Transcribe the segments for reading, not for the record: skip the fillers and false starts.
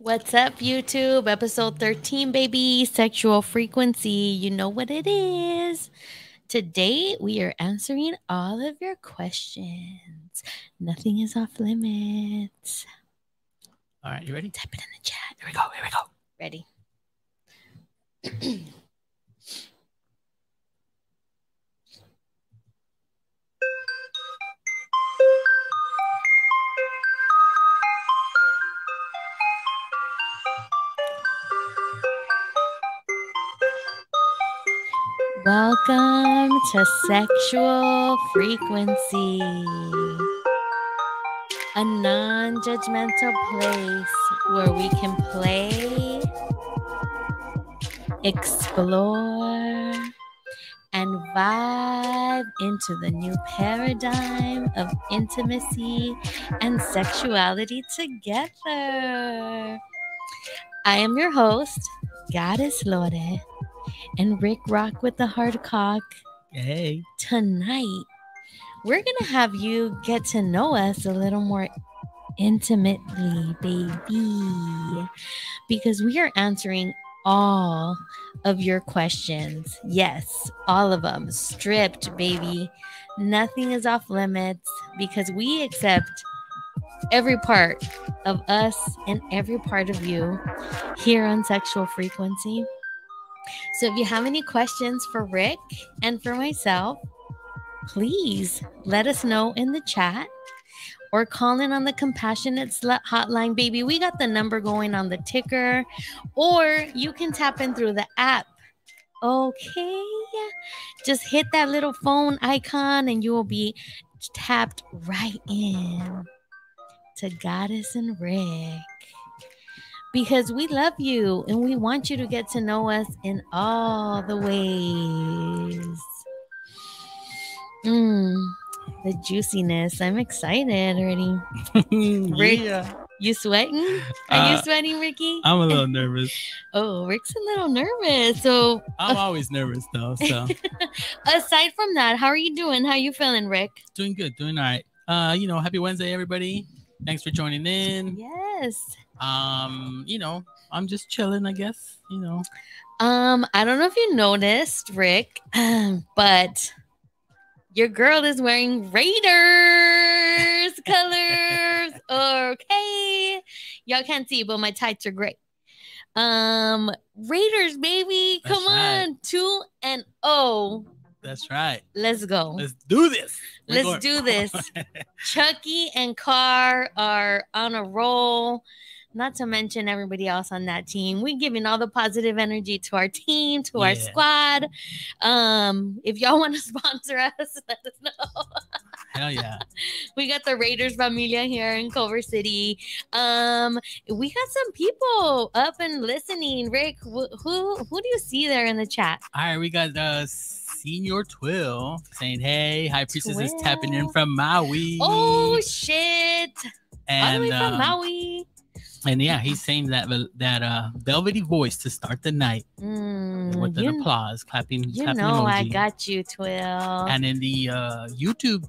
What's up, YouTube? Episode 13, baby. Sexual frequency. You know what it is. Today, we are answering all of your questions. Nothing is off limits. All right, you ready? Type it in the chat. Here we go. Ready. Welcome to Sexual Frequency, a non-judgmental place where we can play, explore, and vibe into the new paradigm of intimacy and sexuality together. I am your host, Goddess Lore, and Rick Rock with the hard cock. Hey. Tonight, we're going to have you get to know us a little more intimately, baby, because we are answering all of your questions. Yes, all of them. Stripped, baby. Nothing is off limits because we accept every part of us and every part of you here on Sexual Frequency. So if you have any questions for Rick and for myself, please let us know in the chat or call in on the Compassionate Slut hotline, baby. We got the number going on the ticker, or you can tap in through the app. Okay, just hit that little phone icon and you will be tapped right in to Goddess and Rick. Because we love you and we want you to get to know us in all the ways. The juiciness. I'm excited already. Rick, Yeah. you sweating? Are you sweating, Ricky? I'm a little nervous. Oh, Rick's a little nervous. So I'm always nervous though. So aside from that, how are you doing? How you feeling, Rick? doing good, doing all right. Happy Wednesday, everybody. Thanks for joining in. Yes. I'm just chilling, I guess. I don't know if you noticed, Rick, but your girl is wearing Raiders colors. Okay. Y'all can't see, but my tights are great. Raiders, baby. That's Come on. right. 2-0. That's right. Let's go. Let's do this. Let's do this. Chucky and Carr are on a roll. Not to mention everybody else on that team. We're giving all the positive energy to our team, to our squad. If y'all want to sponsor us, let us know. Hell yeah. We got the Raiders familia here in Culver City. We got some people up and listening. Rick, who do you see there in the chat? All right, we got Senior Twill saying, hey, High Priestess is tapping in from Maui. Oh, shit. And, all the way from Maui. And yeah, he's saying that velvety voice to start the night with an applause, clapping. You clapping know, emoji. I got you, Twill. And in the YouTube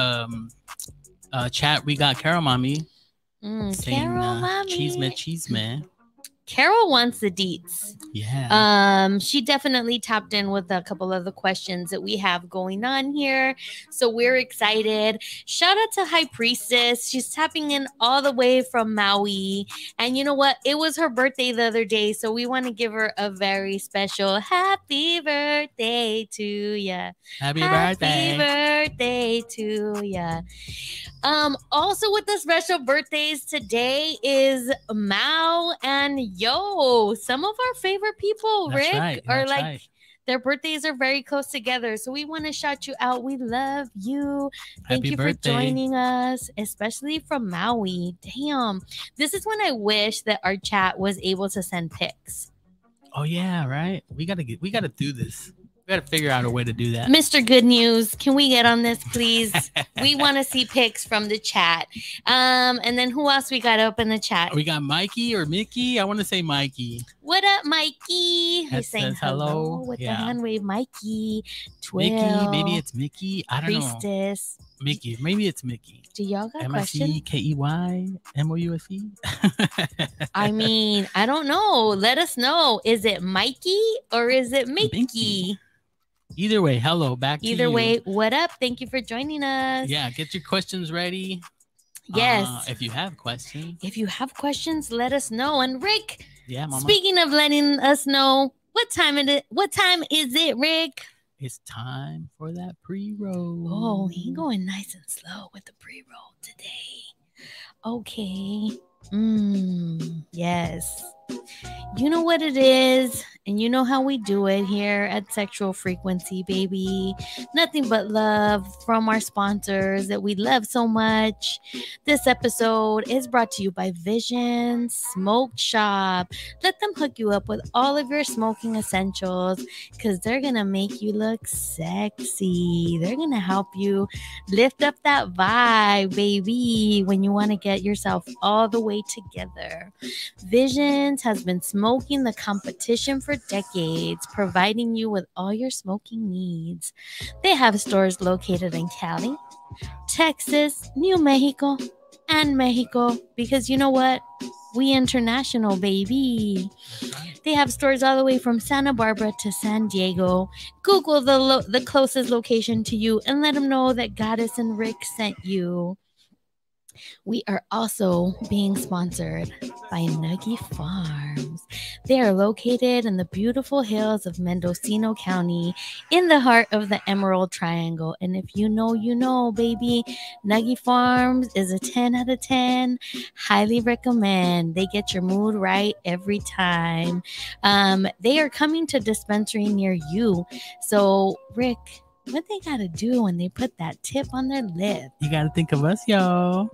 chat, we got Carol Mommy saying, Carol Mommy. Cheese-man. Carol wants the deets. Yeah. She definitely tapped in with a couple of the questions that we have going on here. So we're excited. Shout out to High Priestess. She's tapping in all the way from Maui. And you know what? It was her birthday the other day. So we want to give her a very special happy birthday to ya. Happy birthday to ya. Also with the special birthdays today is Mao and Yo. Some of our favorite people, That's Rick, right. are That's like right. their birthdays are very close together. So we want to shout you out. We love you. Thank Happy you birthday. for joining us, especially from Maui. Damn. This is when I wish that our chat was able to send pics. Oh yeah, right. We gotta do this. We gotta figure out a way to do that. Mr. Good News, can we get on this, please? We want to see pics from the chat. And then who else we got up in the chat? We got Mikey or Mickey. I want to say Mikey. What up, Mikey? He's saying hello with the hand wave. Mikey, Twill, Mickey, maybe it's Mickey. I don't know. Priestess. Mickey. Maybe it's Mickey. Do y'all got questions? MICKEYMOUSE? I mean, I don't know. Let us know. Is it Mikey or is it Mickey? Either way, hello, back to you. Either way, what up? Thank you for joining us. Yeah, get your questions ready. Yes. If you have questions. If you have questions, let us know. And Rick, yeah, Mama. Speaking of letting us know, what time is it, Rick? It's time for that pre-roll. Oh, he going nice and slow with the pre-roll today. Okay. Yes. You know what it is, and you know how we do it here at Sexual Frequency, baby. Nothing but love from our sponsors that we love so much. This episode is brought to you by Vision Smoke Shop. Let them hook you up with all of your smoking essentials because they're going to make you look sexy. They're going to help you lift up that vibe, baby, when you want to get yourself all the way together. Visions has been smoking the competition for decades, providing you with all your smoking needs. They have stores located in Cali, Texas, New Mexico, and Mexico, because you know what? We international, baby. They have stores all the way from Santa Barbara to San Diego. Google the closest location to you and let them know that Goddess and Rick sent you. We are also being sponsored by Nuggy Farms. They are located in the beautiful hills of Mendocino County in the heart of the Emerald Triangle. And if you know, you know, baby. Nuggy Farms is a 10 out of 10. Highly recommend. They get your mood right every time. They are coming to dispensary near you. So, Rick, what they gotta do when they put that tip on their lip? You gotta think of us, y'all.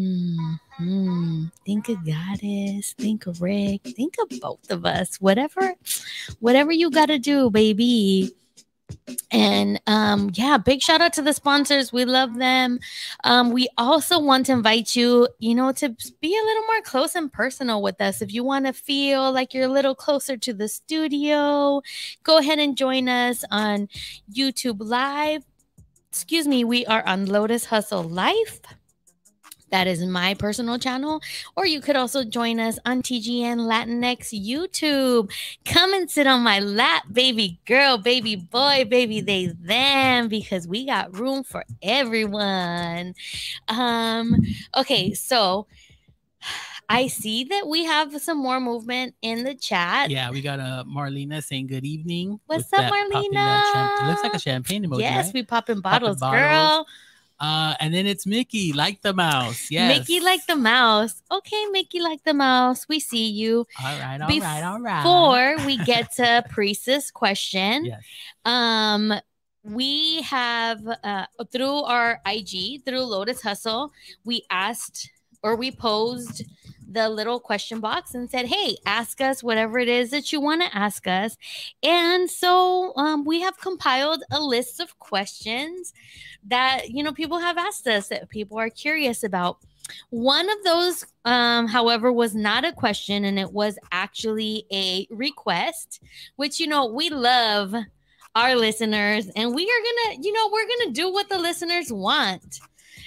Think of Goddess. Think of Rick. Think of both of us. Whatever you gotta do, baby. And big shout out to the sponsors. We love them. We also want to invite you, to be a little more close and personal with us. If you want to feel like you're a little closer to the studio, go ahead and join us on YouTube Live. We are on Lotus Hustle Life. That is my personal channel. Or you could also join us on TGN Latinx YouTube. Come and sit on my lap, baby girl, baby boy, baby they, them, because we got room for everyone. Okay, so I see that we have some more movement in the chat. Yeah, we got Marlena saying good evening. What's up, Marlena? It looks like a champagne emoji. Yes, right? We popping bottles, girl. And then it's Mickey, like the mouse. Yes. Mickey, like the mouse. Okay, Mickey, like the mouse. We see you. All right. Before we get to Priestess question, yes. We have through our IG, through Lotus Hustle, we asked or we posed the little question box and said, hey, ask us whatever it is that you want to ask us. And so we have compiled a list of questions that, people have asked us that people are curious about. One of those, however, was not a question, and it was actually a request, which, we love our listeners, and we are going to, we're going to do what the listeners want.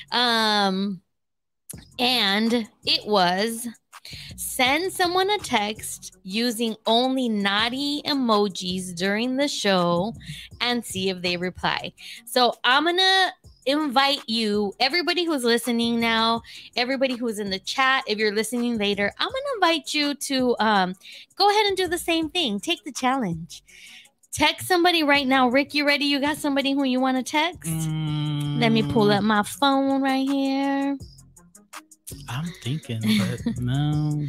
And it was send someone a text using only naughty emojis during the show and see if they reply. So I'm going to invite you, everybody who's listening now, everybody who's in the chat, if you're listening later, I'm going to invite you to go ahead and do the same thing. Take the challenge. Text somebody right now. Rick, you ready? You got somebody who you want to text? Let me pull up my phone right here. I'm thinking, but no.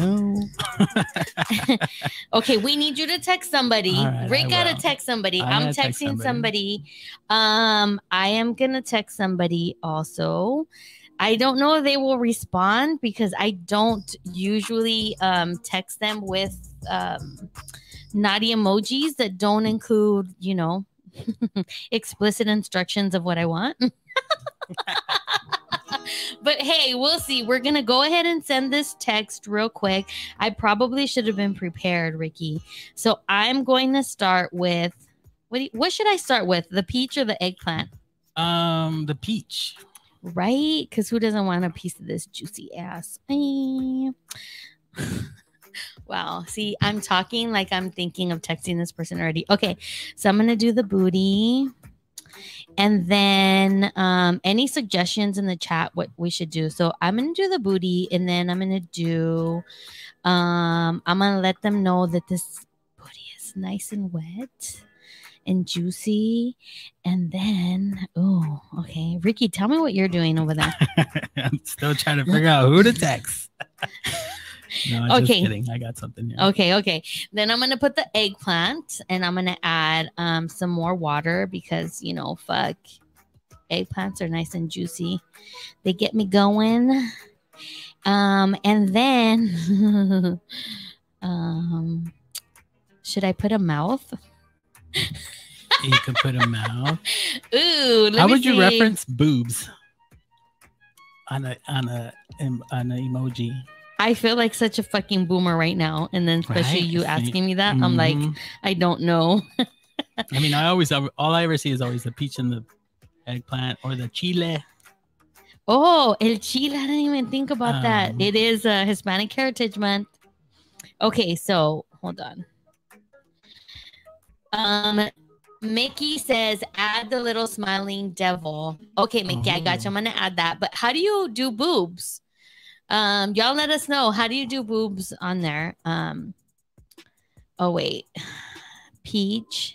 Okay, we need you to text somebody. Right, Rick gotta text somebody. I'm texting somebody. I am gonna text somebody also. I don't know if they will respond because I don't usually text them with naughty emojis that don't include, explicit instructions of what I want. But hey, we'll see. We're going to go ahead and send this text real quick. I probably should have been prepared, Ricky. So I'm going to start with, what should I start with? The peach or the eggplant? The peach. Right? Because who doesn't want a piece of this juicy ass? Wow. See, I'm talking like I'm thinking of texting this person already. Okay. So I'm going to do the booty. And then any suggestions in the chat what we should do. So I'm going to do the booty, and then I'm going to do I'm going to let them know that this booty is nice and wet and juicy. And then, oh, okay. Ricky, tell me what you're doing over there. I'm still trying to figure out who to text. No, I'm just kidding. I got something here. Okay. Then I'm going to put the eggplant, and I'm going to add some more water because, you know, fuck. Eggplants are nice and juicy. They get me going. And then should I put a mouth? You can put a mouth. Ooh, how would you reference boobs on an emoji? I feel like such a fucking boomer right now, and then especially you asking me that, I'm like, I don't know. I mean, all I ever see is always the peach and the eggplant or the chile. Oh, el chile! I didn't even think about that. It is Hispanic Heritage Month. Okay, so hold on. Mickey says, add the little smiling devil. Okay, Mickey, I got you. I'm gonna add that. But how do you do boobs? Y'all let us know. How do you do boobs on there? Oh wait, peach.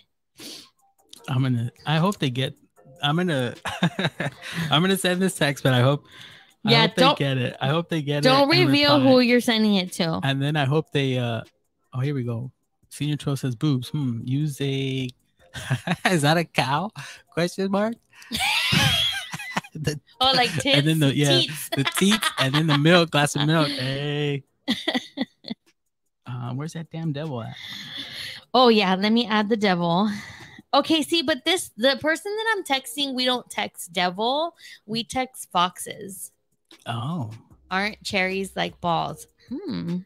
I hope they get. I'm gonna send this text, but I hope they get it. I hope they get it. Don't reveal who you're sending it to. And then I hope they. Oh, here we go. Senior Troll says boobs. Use a. Is that a cow? Question mark. Like tits. And then the teats, and then the milk, glass of milk. Hey. Where's that damn devil at? Oh yeah, let me add the devil. Okay, see, but the person that I'm texting, we don't text devil, we text foxes. Oh. Aren't cherries like balls? I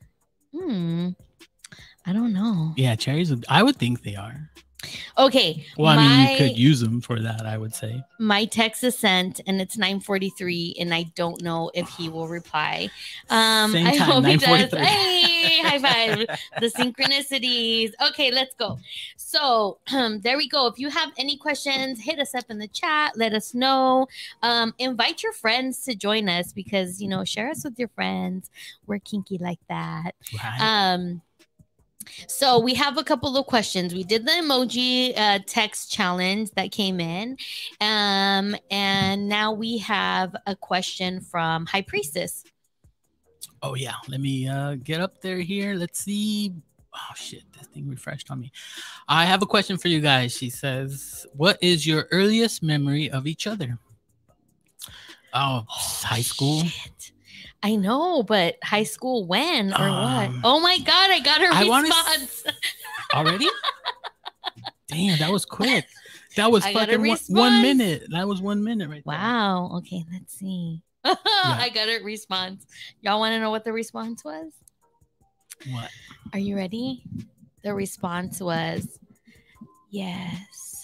don't know. Yeah, cherries, I would think they are. Okay. Well, I mean, you could use them for that, I would say. My text is sent, and it's 9:43, and I don't know if he will reply. Same I time, hope he does. 9:43. Hey, high five. The synchronicities. Okay, let's go. So there we go. If you have any questions, hit us up in the chat. Let us know. Invite your friends to join us because, you know, share us with your friends. We're kinky like that. Right. So we have a couple of questions. We did the emoji text challenge that came in. And now we have a question from High Priestess. Oh, yeah. Let me get up there here. Let's see. Oh, shit. This thing refreshed on me. I have a question for you guys. She says, what is your earliest memory of each other? Oh, high school. Shit. I know, but high school when or what? Oh my God, I got her response. Already? Damn, that was quick. That was fucking 1 minute. That was 1 minute right there. Wow. Okay, let's see. I got a response. Y'all want to know what the response was? What? Are you ready? The response was, yes.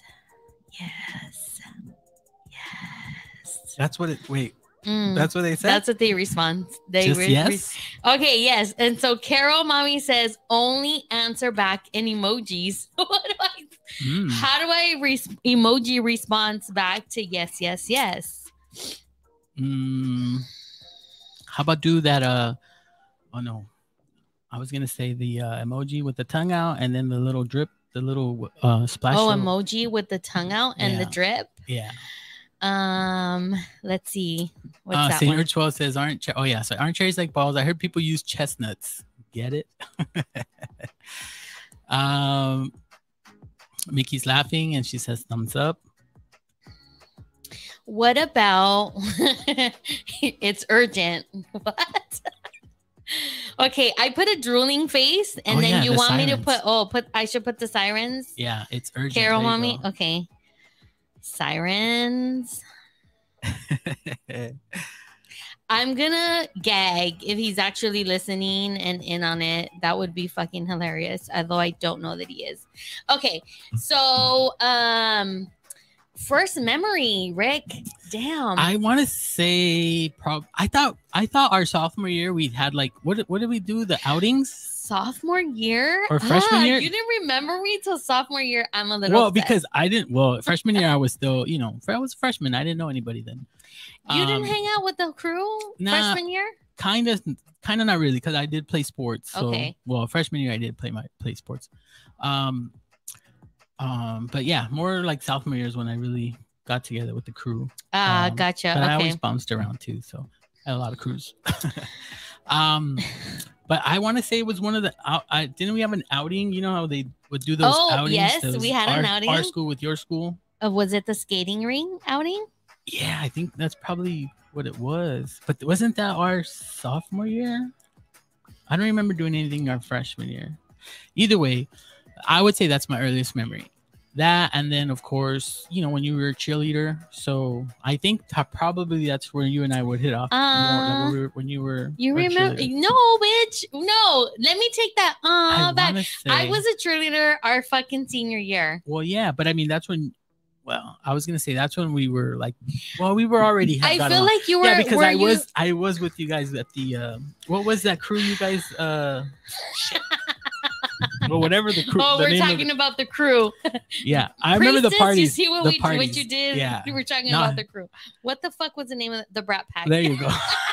That's what it, wait. That's what they said? That's what they respond. Yes? Okay, yes. And so Carol Mommy says only answer back in emojis. How do I emoji response back to yes? How about do that? Oh no. I was gonna say the emoji with the tongue out and then the little drip, the little splash. Oh, emoji with the tongue out and the drip. Yeah. Let's see. What's that Senior one? 12 says aren't cherries like balls? I heard people use chestnuts. Get it? Mickey's laughing and she says thumbs up. What about it's urgent? What? Okay, I put a drooling face and then you want sirens. me to I should put the sirens? Yeah, it's urgent. Carol Mommy. Okay. Sirens. I'm gonna gag if he's actually listening and in on it. That would be fucking hilarious. Although I don't know that he is. Okay, so First memory, Rick. Damn. I want to say I thought our sophomore year we had like what did we do, the outings? Sophomore year or freshman year? You didn't remember me till sophomore year. I'm a little upset. Because I didn't. Well, freshman year I was still, I was a freshman. I didn't know anybody then. You didn't hang out with the crew freshman year? Kind of not really, because I did play sports. So, okay. Well, freshman year I did play sports. But yeah, more like sophomore year is when I really got together with the crew. Gotcha. But okay. I always bounced around too, so I had a lot of crews. But I want to say it was one of the didn't we have an outing? You know how they would do those outings? Yes, we had an outing. Our school with your school. Was it the skating ring outing? Yeah, I think that's probably what it was. But wasn't that our sophomore year? I don't remember doing anything our freshman year. Either way, I would say that's my earliest memory. That, and then of course, when you were a cheerleader. So I think probably that's where you and I would hit off more, like when you were. You remember? No, bitch. No, let me take that back. I was a cheerleader our fucking senior year. Well, yeah, but I mean that's when. Well, I was gonna say that's when we were like, we were already. I feel like you were. Yeah, because I was with you guys at the. What was that crew? You guys. Well, whatever the crew. Oh, we're talking about the crew. Yeah, I remember the parties. You see what you did? Yeah, we were talking about the crew. What the fuck was the name of the Brat Pack? There you go.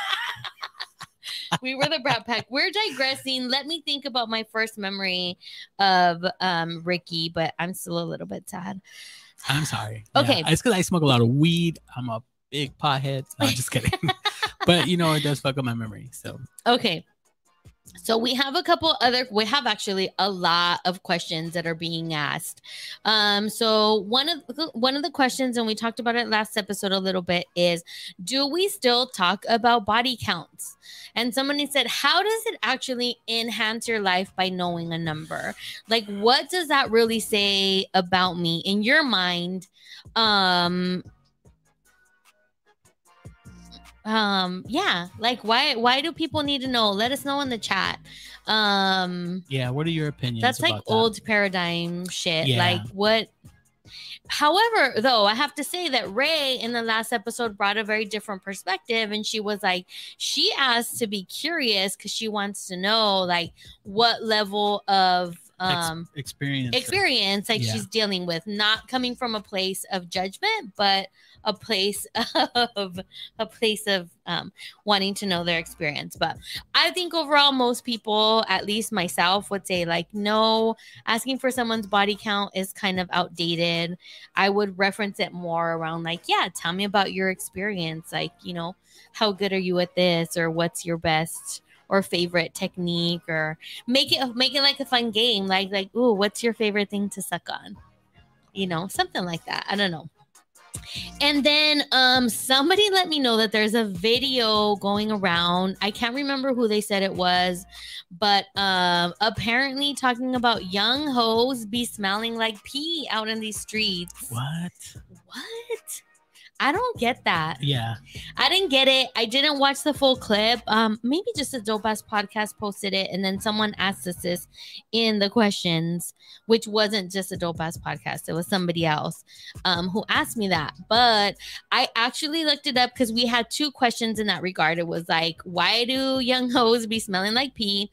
We were the Brat Pack. We're digressing. Let me think about my first memory of Ricky, but I'm still a little bit sad. I'm sorry. Okay. Yeah, it's because I smoke a lot of weed. I'm a big pothead. No, I'm just kidding. But it does fuck up my memory. So okay. So we have actually a lot of questions that are being asked. So one of the questions, and we talked about it last episode a little bit, is do we still talk about body counts? And somebody said, how does it actually enhance your life by knowing a number? Like, what does that really say about me in your mind? Yeah, like why do people need to know? Let us know in the chat. Yeah, what are your opinions? That's like old paradigm shit. Yeah. Like what? However, though, I have to say that Ray in the last episode brought a very different perspective, and she was like, she asked to be curious because she wants to know like what level of experience like she's dealing with, not coming from a place of judgment, but a place of wanting to know their experience. But I think overall most people, at least myself, would say like, no, asking for someone's body count is kind of outdated. I would reference it more around like, yeah, tell me about your experience, like, how good are you at this, or what's your best or favorite technique, or make it like a fun game, like ooh, what's your favorite thing to suck on, something like that. I don't know. And then somebody let me know that there's a video going around. I can't remember who they said it was, but apparently talking about young hoes be smelling like pee out in these streets. What? I don't get that. Yeah. I didn't get it. I didn't watch the full clip. Maybe just a Dope Ass Podcast posted it, and then someone asked us this in the questions, which wasn't just a Dope Ass Podcast. It was somebody else who asked me that. But I actually looked it up because we had two questions in that regard. It was like, why do young hoes be smelling like pee?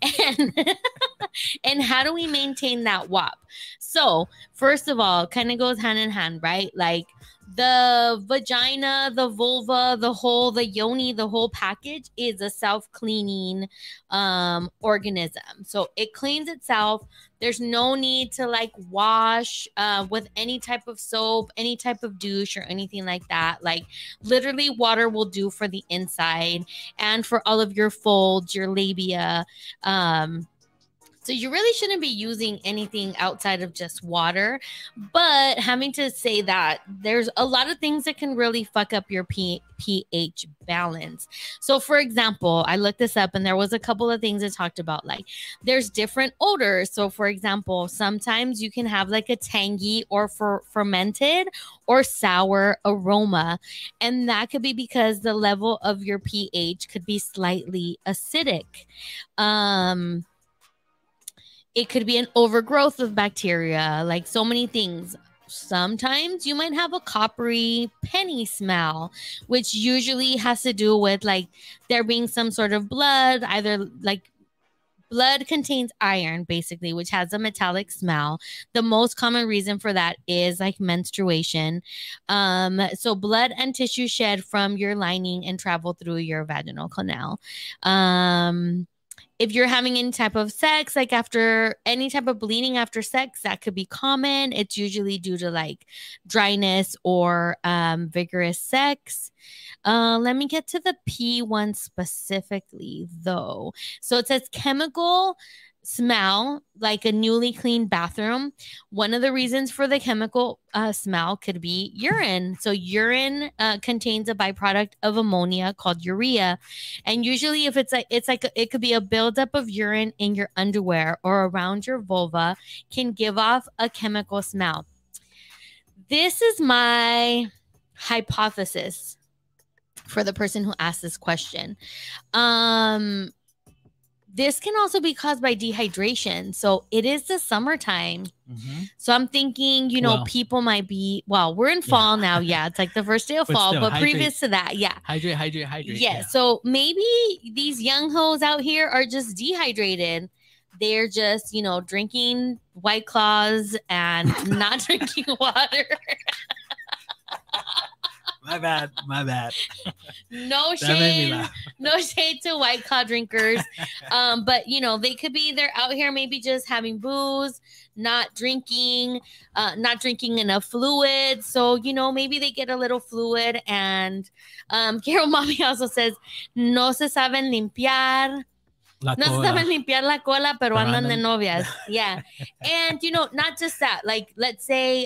And how do we maintain that WAP? So first of all, kind of goes hand in hand, right? Like, the vagina, the vulva, the yoni, the whole package is a self-cleaning organism. So it cleans itself. There's no need to like wash with any type of soap, any type of douche or anything like that. Like literally water will do for the inside and for all of your folds, your labia. So you really shouldn't be using anything outside of just water. But having to say that, there's a lot of things that can really fuck up your pH balance. So for example, I looked this up and there was a couple of things it talked about. Like there's different odors. So for example, sometimes you can have like a tangy or fermented or sour aroma. And that could be because the level of your pH could be slightly acidic. It could be an overgrowth of bacteria, like so many things. sometimes you might have a coppery penny smell, which usually has to do with like there being some sort of blood, either like blood contains iron, basically, which has a metallic smell. The most common reason for that is like menstruation. So blood and tissue shed from your lining and travel through your vaginal canal. If you're having any type of sex, like after any type of bleeding after sex, that could be common. It's usually due to like dryness or vigorous sex. Let me get to the P one specifically, though. So it says chemical smell, like a newly cleaned bathroom. One of the reasons for the chemical smell could be urine. So urine contains a byproduct of ammonia called urea, and usually if it could be a buildup of urine in your underwear or around your vulva, can give off a chemical smell. This is my hypothesis for the person who asked this question. This can also be caused by dehydration. So it is the summertime. Mm-hmm. So I'm thinking, people might be, we're in fall now. Yeah. It's like the first day of fall, but previous to that. Yeah. Hydrate. Yeah. So maybe these young hoes out here are just dehydrated. They're just, drinking White Claws and not drinking water. My bad. No shade to White Claw drinkers. But they could be, they're out here maybe just having booze, not drinking enough fluid. So, maybe they get a little fluid. And Carol Mommy also says, no se saben limpiar. No se saben limpiar la cola, pero andan de novias. Yeah. And, not just that, like, let's say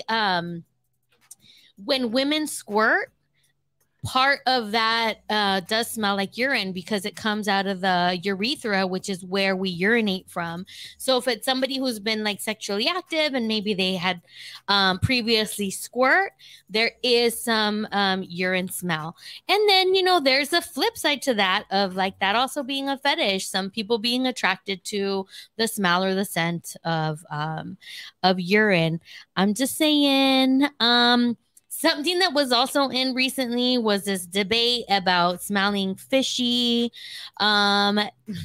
when women squirt, part of that does smell like urine because it comes out of the urethra, which is where we urinate from. So if it's somebody who's been like sexually active and maybe they had previously squirt, there is some urine smell. And then, there's a flip side to that of like that also being a fetish. Some people being attracted to the smell or the scent of urine. I'm just saying, something that was also in recently was this debate about smelling fishy. I'm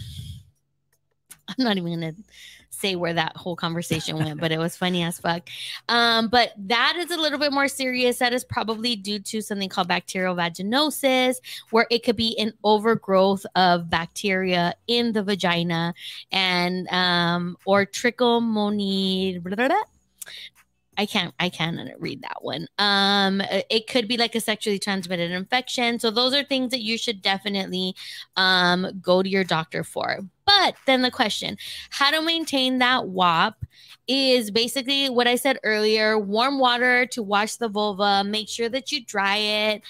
not even going to say where that whole conversation went, but it was funny as fuck. But that is a little bit more serious. That is probably due to something called bacterial vaginosis, where it could be an overgrowth of bacteria in the vagina and or trichomoniasis. I can't read that one. It could be like a sexually transmitted infection. So those are things that you should definitely go to your doctor for. But then the question, how to maintain that WAP is basically what I said earlier. Warm water to wash the vulva. Make sure that you dry it.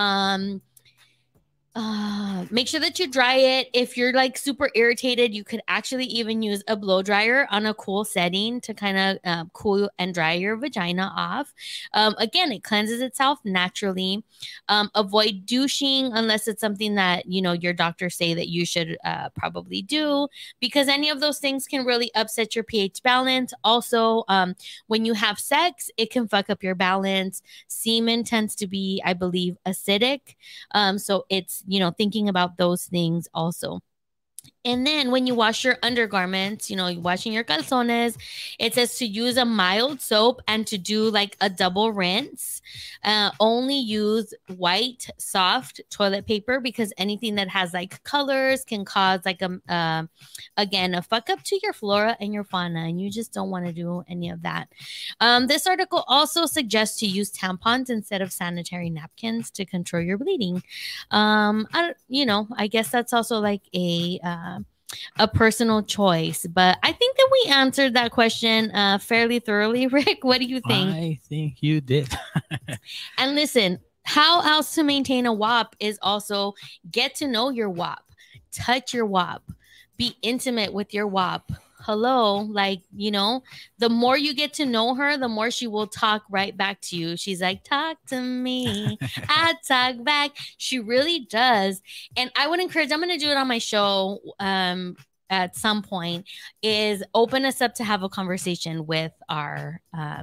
Make sure that you dry it. If you're like super irritated, you could actually even use a blow dryer on a cool setting to kind of cool and dry your vagina off. Again, it cleanses itself naturally. Avoid douching unless it's something that, your doctor say that you should probably do, because any of those things can really upset your pH balance. Also, when you have sex, it can fuck up your balance. Semen tends to be, I believe, acidic. So it's, thinking about those things also. And then when you wash your undergarments, you're washing your calzones, it says to use a mild soap and to do like a double rinse. Only use white, soft toilet paper, because anything that has like colors can cause like again, a fuck up to your flora and your fauna. And you just don't want to do any of that. This article also suggests to use tampons instead of sanitary napkins to control your bleeding. I guess that's also like a personal choice, but I think that we answered that question fairly thoroughly. Rick, what do you think? I think you did. And listen, how else to maintain a WAP is also get to know your WAP, touch your WAP, be intimate with your WAP. Hello, like, the more you get to know her, the more she will talk right back to you. She's like, talk to me. I talk back. She really does. And I would encourage, I'm going to do it on my show at some point, is open us up to have a conversation with our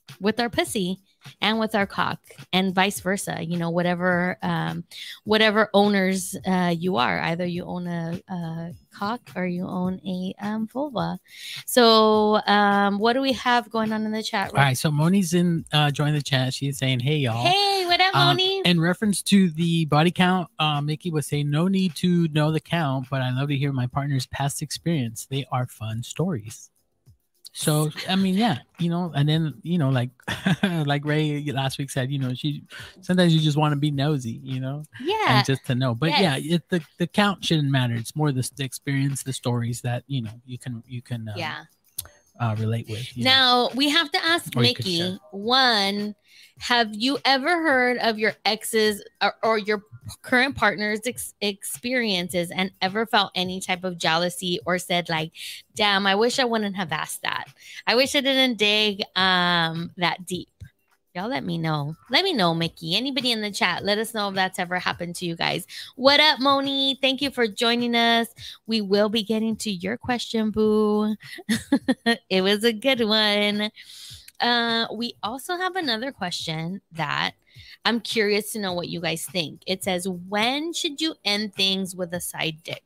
with our pussy and with our cock, and vice versa. You know, whatever owners you are, either you own a cock or you own a vulva. So what do we have going on in the chat? All right, so Moni's in join the chat. She's saying, "Hey y'all." Hey, what up, Moni? In reference to the body count, Mickey was saying, "No need to know the count, but I love to hear my partner's past experience. They are fun stories." So I mean, yeah, you know, and then you know, like like Ray last week said, you know, sometimes you just want to be nosy, you know, Yeah, and just to know. But Yes. yeah, the count shouldn't matter. It's more the experience, the stories that you know you can yeah. relate with. You know. Now we have to ask Or you could Mickey share. one. Have you ever heard of your ex's or your current partner's experiences and ever felt any type of jealousy or said like, damn, I wish I wouldn't have asked that. I wish I didn't dig that deep. Y'all let me know. Let me know, Mickey. Anybody in the chat, let us know if that's ever happened to you guys. What up, Moni? Thank you for joining us. We will be getting to your question, boo. It was a good one. We also have another question that I'm curious to know what you guys think. It says, when should you end things with a side dick?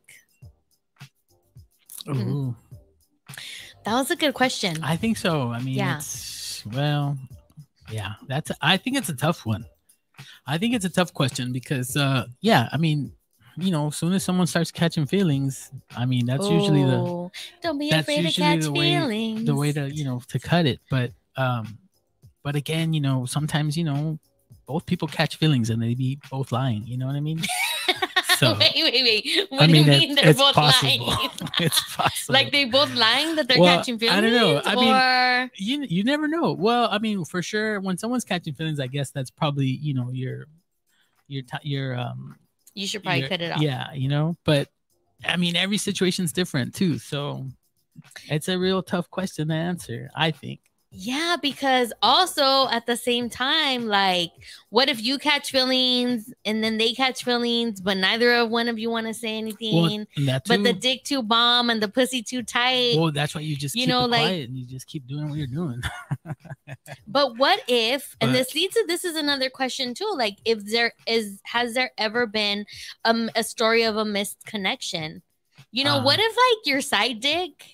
Ooh. That was a good question. I think so. I mean, Yeah. it's well, yeah. I think it's a tough one. I think it's a tough question because, yeah. I mean, you know, as soon as someone starts catching feelings, I mean, that's usually the don't be that's afraid to usually catch the way feelings. the way to to cut it. But again, you know, sometimes you know both people catch feelings and they be both lying. You know what I mean? So wait. What I do mean, you mean they're it's both possible. lying? It's possible. Like they both lying that they're Well, catching feelings? I don't know. I mean, you never know. Well, I mean, for sure, when someone's catching feelings, I guess that's probably your you should probably cut it off. Yeah, you know. But I mean, every situation's different too, so it's a real tough question to answer, I think. Yeah, because also at the same time, like, what if you catch feelings and then they catch feelings, but neither of one of you want to say anything? Well, but the dick too bomb and the pussy too tight. Well, that's why you just keep it quiet and you just keep doing what you're doing. But what if, and this is another question too, like if has there ever been a story of a missed connection? You know, what if like your side dick,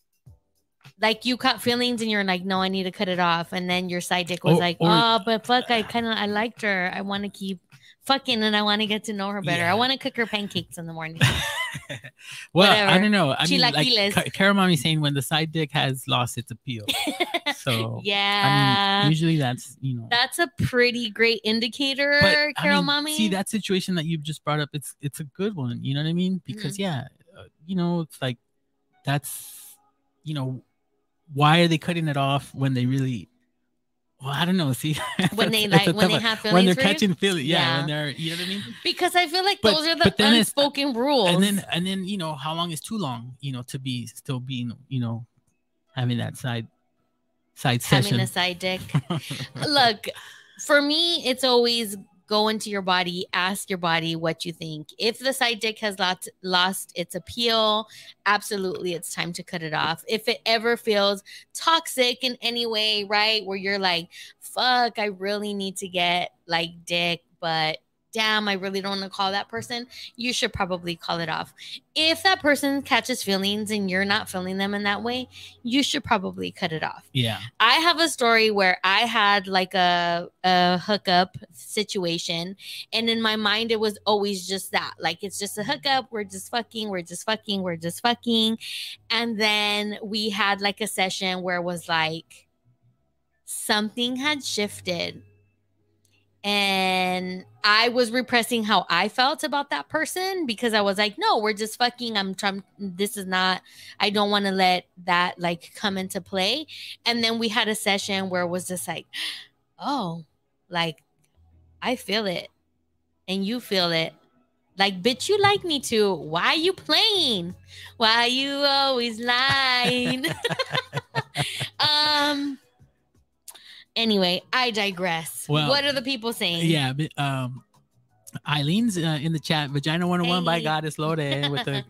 like you caught feelings and you're like, no, I need to cut it off. And then your side dick was but fuck, I liked her. I want to keep fucking and I want to get to know her better. I want to cook her pancakes in the morning. Well, Whatever. I don't know. I mean, like Cara Mommy saying when the side dick has lost its appeal. So yeah, I mean, usually that's that's a pretty great indicator, Carol Mommy. See, that situation that you've just brought up, it's a good one. You know what I mean? Because it's like that's why are they cutting it off when they really? Well, I don't know. See, when they have feelings, when they're catching feelings, when they're, you know what I mean? Because I feel like those are the unspoken rules. And then how long is too long? To be still being having that side session, having a side dick. Look, for me, it's always go into your body, ask your body what you think. If the side dick has lost its appeal, absolutely it's time to cut it off. If it ever feels toxic in any way, right, where you're like, fuck, I really need to get like dick, but damn, I really don't want to call that person, you should probably call it off. If that person catches feelings and you're not feeling them in that way, you should probably cut it off. Yeah. I have a story where I had like a hookup situation, and in my mind, it was always just that. Like, it's just a hookup. We're just fucking. And then we had like a session where it was like something had shifted. And I was repressing how I felt about that person because I was like, no, we're just fucking. I don't want to let that like come into play. And then we had a session where it was just like, oh, like I feel it and you feel it. Like, bitch, you like me too. Why you playing? Why you always lying? Anyway, I digress. Well, what are the people saying? Yeah, Eileen's in the chat. Vagina 101 by Goddess Lode with the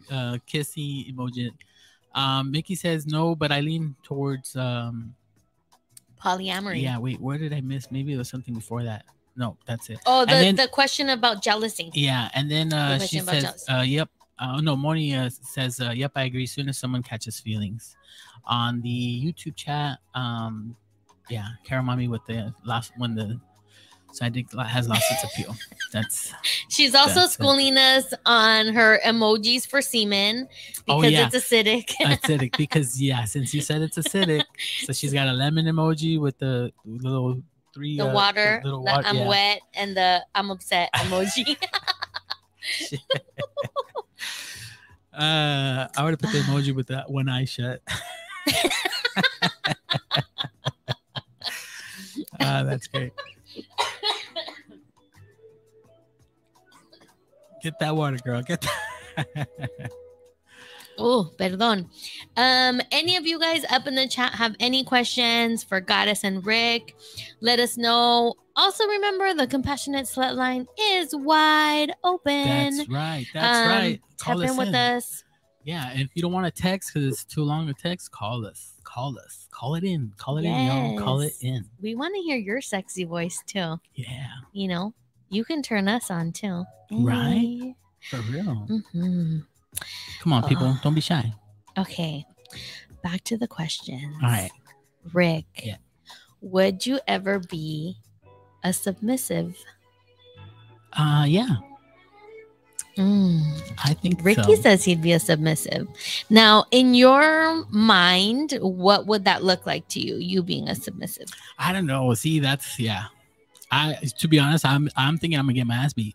kissy emoji. Mickey says no, but I lean towards polyamory. Yeah, wait, where did I miss? Maybe it was something before that. No, that's it. Oh, And then- the question about jealousy. Yeah, and then she question about says, "Yep." No, Moni says, "Yep, I agree. Soon as someone catches feelings." On the YouTube chat, yeah, Kara Mommy with the last one, the side dick has lost its appeal. That's She's also That's it. schooling us on her emojis for semen because Oh, yeah. it's acidic. acidic because since you said it's acidic, so she's got a lemon emoji with the little three The water, little the water. I'm yeah. wet, and the I'm upset emoji. I would have put the emoji with that one eye shut. That's great. Get that water, girl. Get that. Oh, perdón. Any of you guys up in the chat have any questions for Goddess and Rick? Let us know. Also, remember the Compassionate Slut line is wide open. That's right. That's right. Tap Call in us with us. Yeah, and if you don't want to text because it's too long to text, call us. Call us. Call it in. Call it in, y'all. Call it Yes. in. We want to hear your sexy voice too. Yeah, You know, you can turn us on too. Right. for real. Mm-hmm. Come on, people. Don't be shy. Okay, back to the questions. All right. Rick. Yeah. Would you ever be a submissive? Yeah, I think Ricky so. says he'd be a submissive. Now, in your mind, what would that look like to you? You being a submissive? I don't know. See, that's to be honest, I'm thinking I'm gonna get my ass beat.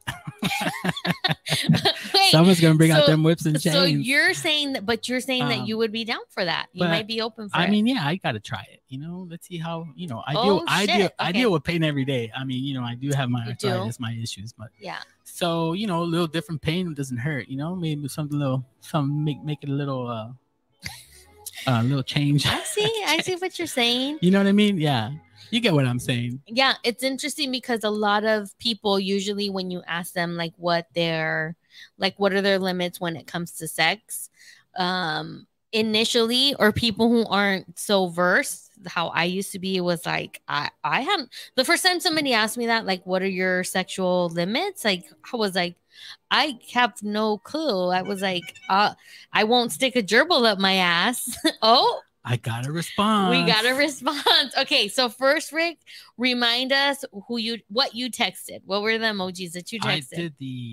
Wait, Someone's gonna bring out so- them whips and chains. so you're saying that, but you're saying that Um, you would be down for that. You but, might be open for I it. mean, yeah, I gotta try it. Let's see how. I Oh, I shit. I Okay. deal with pain every day. I mean, I do have my You do? arthritis, my issues, but yeah. so a little different pain doesn't hurt. Maybe some make it a little little change. I see what you're saying. You know what I mean? Yeah, you get what I'm saying. Yeah, it's interesting because a lot of people usually when you ask them what are their limits when it comes to sex, initially, or people who aren't so versed, how I used to be, it was like I haven't, the first time somebody asked me that, what are your sexual limits, I was like, I have no clue. I was like, I won't stick a gerbil up my ass. Oh, I got a response. we got a response. Okay, so first, Rick, remind us what you texted. What were the emojis that you texted?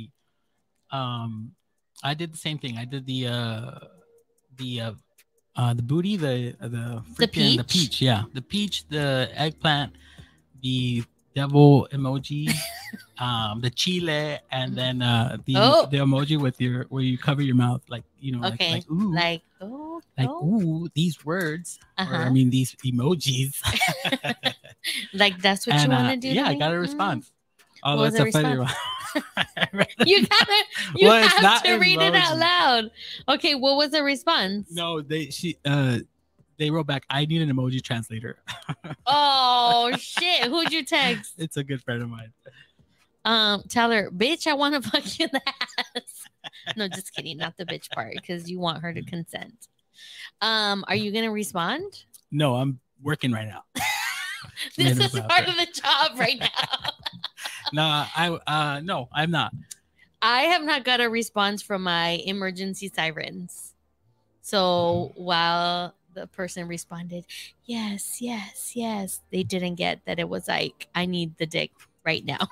I did the same thing. I did the booty, the peach, yeah, the peach, the eggplant, the devil emoji, the chile, and then the emoji with where you cover your mouth, Okay. ooh, these words, or I mean these emojis. That's what you want to do. Yeah, to I me? got a response. Oh, What was that's the a funny one. You Well, it's have not to read it out emoji. loud. Okay, what was the response? No, they wrote back, I need an emoji translator. Oh shit! Who'd you text? It's a good friend of mine. Tell her, bitch, I want to fuck you in the ass. No, just kidding. Not the bitch part, because you want her to consent. Are you gonna respond? No, I'm working right now. This is part of the job right now. No, I'm not. I have not got a response from my emergency sirens. So while the person responded, yes, yes, yes, they didn't get that it was like, I need the dick right now.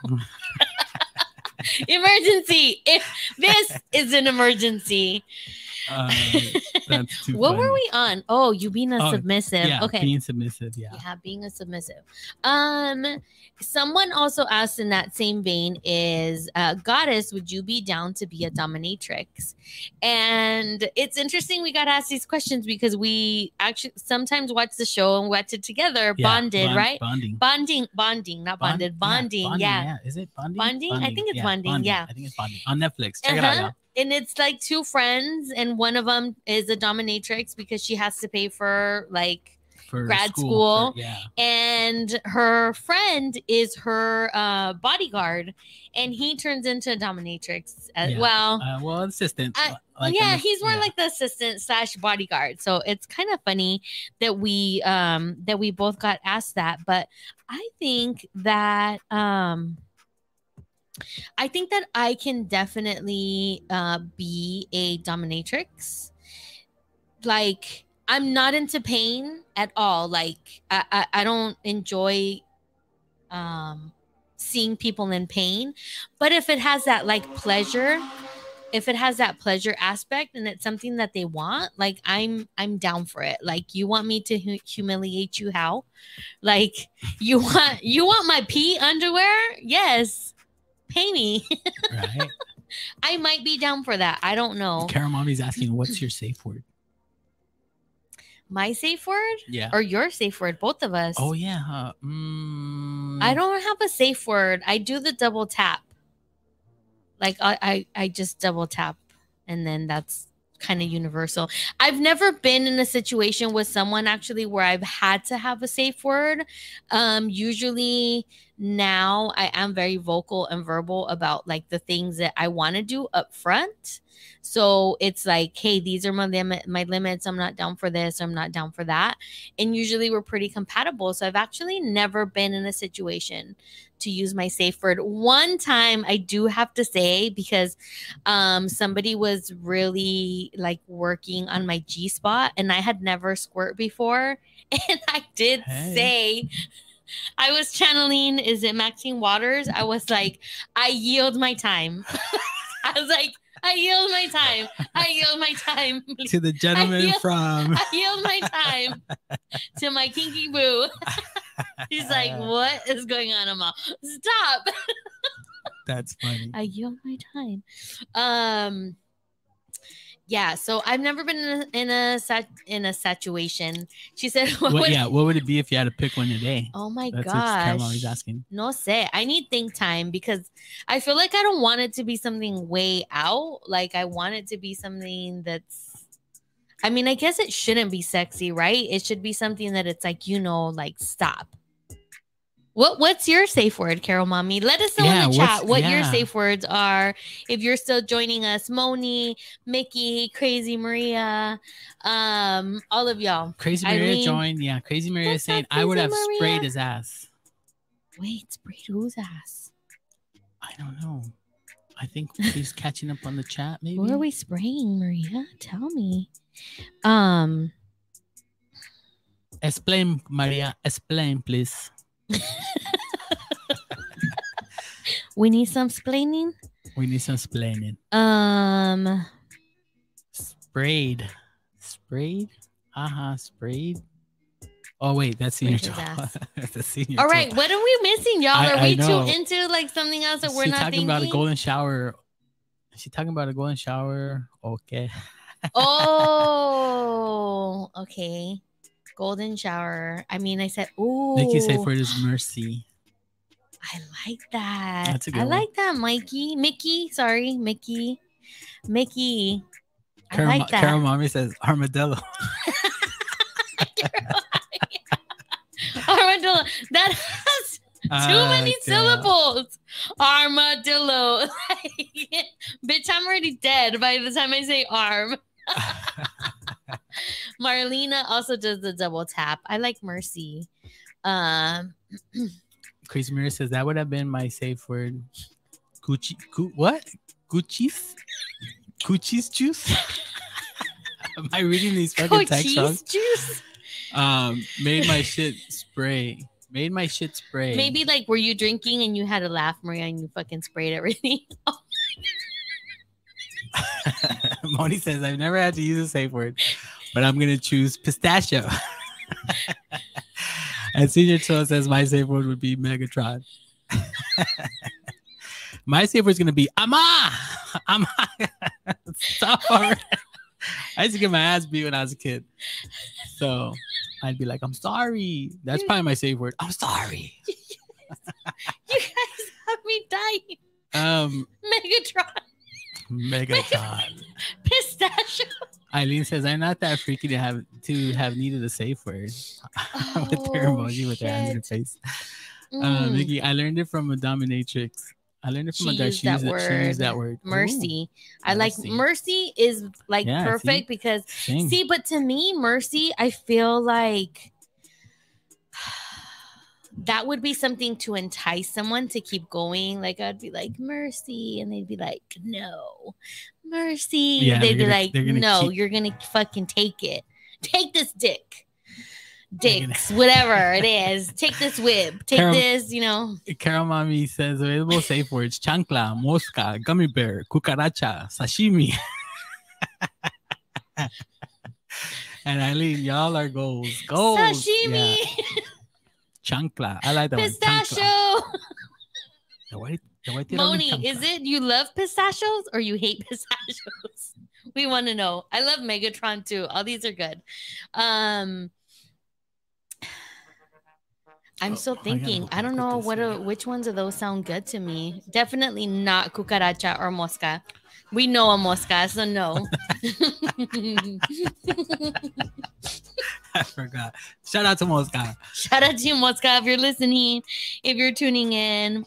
Emergency. If this is an emergency. That's too What funny. were we on? Oh, you being a submissive. Yeah, Okay. being submissive. Yeah. Yeah, being a submissive. Someone also asked in that same vein is Goddess, would you be down to be a dominatrix? And it's interesting we got asked these questions because we actually sometimes watch the show and watch it together, bonded, right? Bonding. Bonding, not bonded, bonding. Yeah. Is it bonding? Bonding? I think it's bonding, yeah. I think it's bonding on Netflix. Check it out, y'all. And it's like two friends, and one of them is a dominatrix because she has to pay for for grad school. Yeah. And her friend is her bodyguard, and he turns into a dominatrix as Yeah. well. Assistant. He's more like the assistant / bodyguard. So it's kind of funny that we both got asked that. But I think that I can definitely be a dominatrix. Like, I'm not into pain at all. Like, I don't enjoy seeing people in pain. But if it has that pleasure aspect, and it's something that they want, like, I'm down for it. Like, you want me to humiliate you? How? Like, you want my pee underwear? Yes, pay me. Right. I might be down for that. I don't know. Carol Mommy's asking, what's your safe word? My safe word? Yeah. Or your safe word? Both of us. Oh yeah. I don't have a safe word. I do the double tap. Like, I just double tap, and then that's kind of universal. I've never been in a situation with someone actually where I've had to have a safe word. Usually now I am very vocal and verbal about like the things that I want to do up front. So it's like, hey, these are my limits. I'm not down for this. I'm not down for that. And usually we're pretty compatible. So I've actually never been in a situation to use my safe word. One time I do have to say, because somebody was really like working on my G-spot, and I had never squirt before. And I did say, I was channeling, is it Maxine Waters? I was like, I yield my time. I was like, I yield my time. I yield my time. To the gentleman I yield my time to my kinky boo. He's like, what is going on, Amal? Stop. That's funny. I yield my time. Yeah, so I've never been in a situation. She said, what would it be if you had to pick one today? Oh my gosh. That's what Carol asking. No sé. I need think time, because I feel like I don't want it to be something way out. Like, I want it to be something that's, I mean, I guess it shouldn't be sexy, right? It should be something that it's like, like, stop. What's your safe word, Carol Mommy? Let us know in the chat what your safe words are. If you're still joining us, Moni, Mickey, Crazy Maria, all of y'all. Crazy Maria joined. Yeah, Crazy Maria is saying, I would have sprayed his ass. Wait, sprayed whose ass? I don't know. I think he's catching up on the chat, maybe. Who are we spraying, Maria? Tell me. Explain, Maria. Explain, please. We need some splaining. Sprayed. Sprayed. Oh wait, that's senior talk. That's senior. All right, what are we missing, y'all? Are we too into like something else that we're not thinking? She's talking about a golden shower. She's talking about a golden shower. Okay. Oh, okay. Golden shower. I mean, I said, ooh. Nikki's safe word is mercy. I like that. That's a good one. Like that, Mickey. I like that. Carol Mommy says armadillo. Armadillo. That has too many syllables. Armadillo. Bitch, I'm already dead by the time I say arm. Marlena also does the double tap. I like mercy. Crazy Mirror says that would have been my safe word. What? Gucci's juice? Am I reading these fucking text songs? Juice? Made my shit spray. Maybe like, were you drinking and you had a laugh, Maria, and you fucking sprayed everything? Moni says, I've never had to use a safe word, but I'm going to choose pistachio. And Senior Cho says, my safe word would be Megatron. My safe word is going to be Ama. Stop already. I used to get my ass beat when I was a kid. So I'd be like, I'm sorry. That's probably my safe word. I'm sorry. You guys have me dying. Megatron. Pistachio. Eileen says, I'm not that freaky to have needed a safe word. With her emoji with her hands in her face. Vicky, I learned it from a dominatrix. I learned it from a guy. She used that word. Mercy. Ooh, I like mercy is like perfect because but to me, mercy, I feel like that would be something to entice someone to keep going. Like I'd be like, mercy, and they'd be like, no, mercy. Yeah, they'd be like, no, you're gonna fucking take it. Take this dick. Dicks, whatever it is. Take this whip. Take this, you know. Carol Mommy says available safe words: chancla, mosca, gummy bear, cucaracha, sashimi. And Eileen, y'all are goals. Sashimi. Yeah. Chancla. I like that Pistachio. One. Moni, is it you love pistachios or you hate pistachios? We want to know. I love Megatron too. All these are good. I'm still thinking. I don't know which ones of those sound good to me. Definitely not cucaracha or mosca. We know a mosca, so no. I forgot. Shout out to Mosca. Shout out to you, Mosca, if you're listening, if you're tuning in.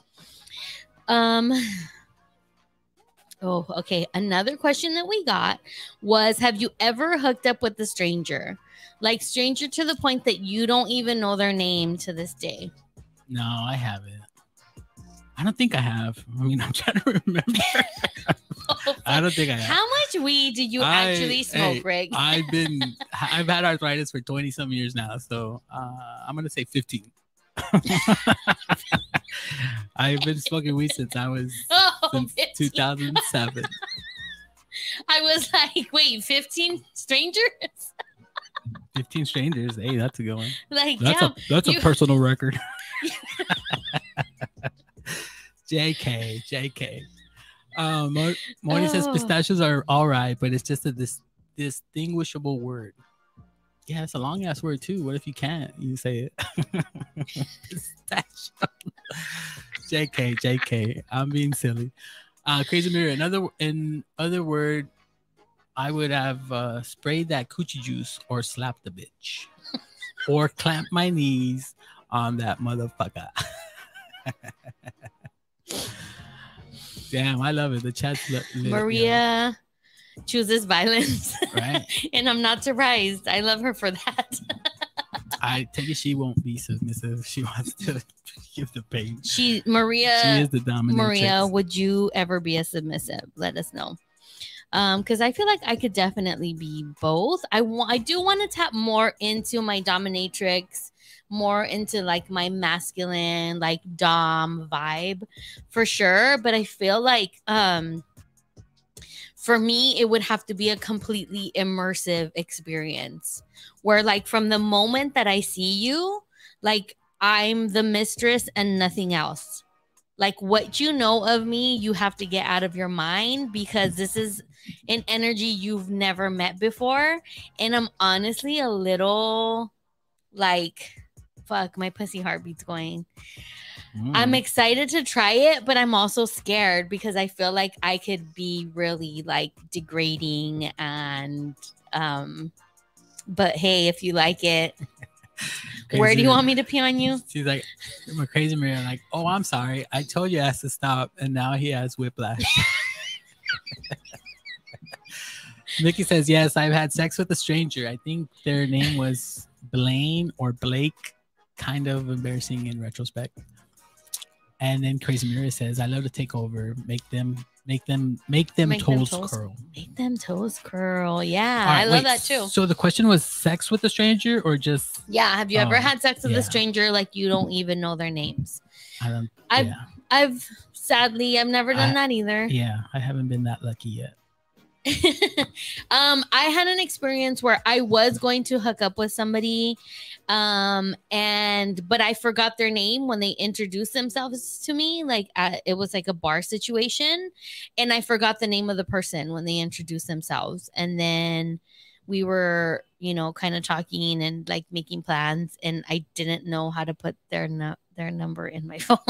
Oh, okay. Another question that we got was, have you ever hooked up with a stranger? Like stranger to the point that you don't even know their name to this day? No, I haven't. I don't think I have. I mean, I'm trying to remember. I don't think I have. How much weed did you actually smoke, Rick? I've had arthritis for 20 some years now, so I'm gonna say 15. I've been smoking weed since I was 2007. I was like, wait, 15 strangers? 15 strangers. Hey, that's a good one. Like, that's a personal record. JK. Moni says pistachios are all right, but it's just a distinguishable word. Yeah, it's a long ass word too. What if you can't? You say it. Pistachio. JK. I'm being silly. Crazy Mirror. In other word, I would have sprayed that coochie juice or slapped the bitch or clamped my knees on that motherfucker. Damn, I love it. The chat's lit. Maria chooses violence. Right. And I'm not surprised. I love her for that. I take it she won't be submissive. She wants to give the pain. She is the dominant. Maria, would you ever be a submissive? Let us know. Because I feel like I could definitely be both. I do want to tap more into my dominatrix, more into like my masculine, like dom vibe for sure. But I feel like for me, it would have to be a completely immersive experience where like from the moment that I see you, like I'm the mistress and nothing else. Like what you know of me, you have to get out of your mind because this is an energy you've never met before. And I'm honestly a little like, fuck, my pussy heartbeat's going. I'm excited to try it, but I'm also scared because I feel like I could be really like degrading and but hey, if you like it, where do you want me to pee on you? She's like, my Crazy Maria, like, oh, I'm sorry. I told you ass to stop, and now he has whiplash. Mickey says, yes, I've had sex with a stranger. I think their name was Blaine or Blake. Kind of embarrassing in retrospect. And then Crazy Maria says, I love to take over, make them toes curl. Make them toes curl. Yeah, right, I love that too. So the question was sex with a stranger or just... Yeah, have you ever had sex with a stranger like you don't even know their names? I've sadly, I've never done that either. Yeah, I haven't been that lucky yet. I had an experience where I was going to hook up with somebody but I forgot their name when they introduced themselves to me. Like it was like a bar situation and I forgot the name of the person when they introduced themselves. And then we were, kind of talking and like making plans and I didn't know how to put their number in my phone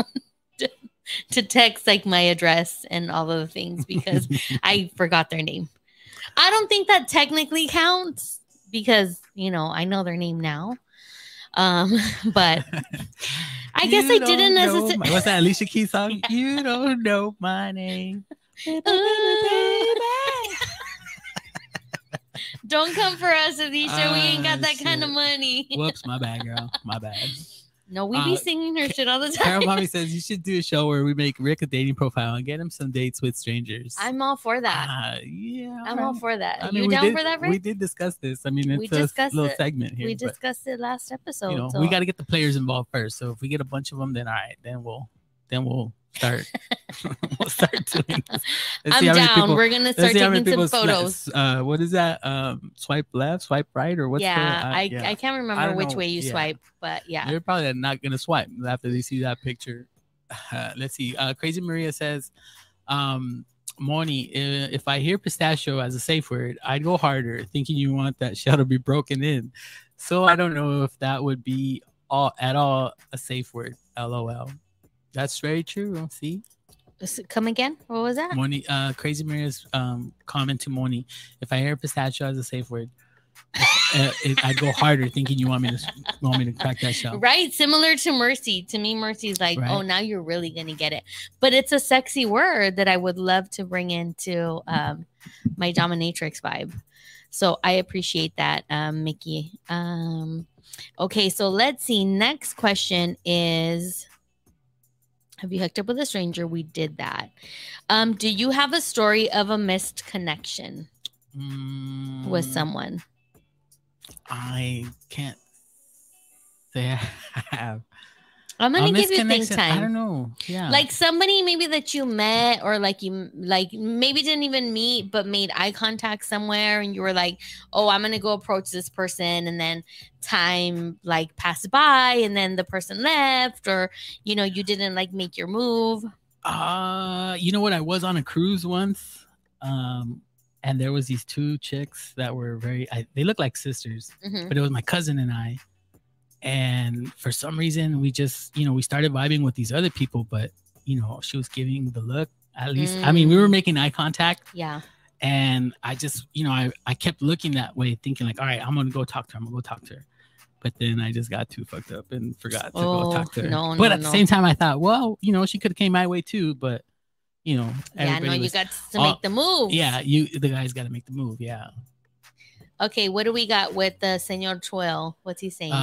to text like my address and all of the things because I forgot their name. I don't think that technically counts because, I know their name now. But I guess I didn't necessarily. What's that Alicia Keys song? You don't know my name. Don't come for us, Alicia. We ain't got that kind of money. Whoops, my bad, girl. My bad. No, we be singing her shit all the time. Carol Mommy says you should do a show where we make Rick a dating profile and get him some dates with strangers. I'm all for that. Yeah. I'm all for that. I mean, you down for that, Rick? We did discuss this. I mean, it's a little segment here. We discussed it last episode. We got to get the players involved first. So if we get a bunch of them, then all right, then we'll start. We'll start doing this. I'm down. We're gonna start taking some photos. What is that? Swipe left, swipe right, or what's I can't remember which way you swipe, but yeah, they're probably not gonna swipe after they see that picture. Let's see. Crazy Maria says, Moni, if I hear pistachio as a safe word, I'd go harder, thinking you want that shell to be broken in. So I don't know if that would be at all a safe word. LOL. That's very true. See? Come again? What was that? Moni, Crazy Maria's comment to Moni. If I hear pistachio as a safe word, I'd go harder, thinking you want me to crack that shell. Right? Similar to Mercy. To me, Mercy's like, right. Oh, now you're really gonna get it. But it's a sexy word that I would love to bring into my dominatrix vibe. So I appreciate that, Mickey. Okay, so let's see. Next question is, have you hooked up with a stranger? We did that. Do you have a story of a missed connection with someone? I can't say I have. I'm gonna give you think time. I don't know. Yeah, like somebody maybe that you met, or like maybe didn't even meet, but made eye contact somewhere, and you were like, "Oh, I'm gonna go approach this person," and then time like passed by, and then the person left, or you didn't like make your move. You know what? I was on a cruise once, and there was these two chicks that were they looked like sisters, but it was my cousin and I. And for some reason, we just, we started vibing with these other people, but, she was giving the look, at least. I mean, we were making eye contact. Yeah. And I just, I kept looking that way, thinking like, all right, I'm going to go talk to her. But then I just got too fucked up and forgot to go talk to her. But at the same time, I thought, well, she could have came my way too, but, you got to make the move. Yeah, the guy's got to make the move. Yeah. Okay, what do we got with the Senor Twill? What's he saying?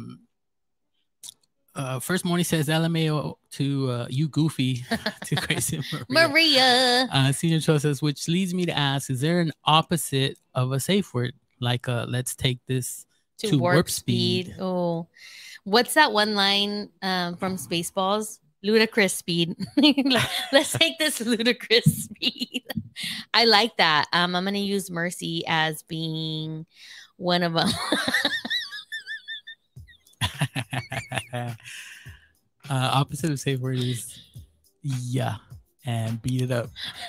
First Moni says LMAO to you goofy to Crazy Maria. Senior Twill says, which leads me to ask, is there an opposite of a safe word? Like let's take this to warp speed. Oh, what's that one line from Spaceballs? Ludicrous speed. Let's take this ludicrous speed. I like that. I'm going to use Mercy as being one of them. Opposite of safe word is yeah, and beat it up.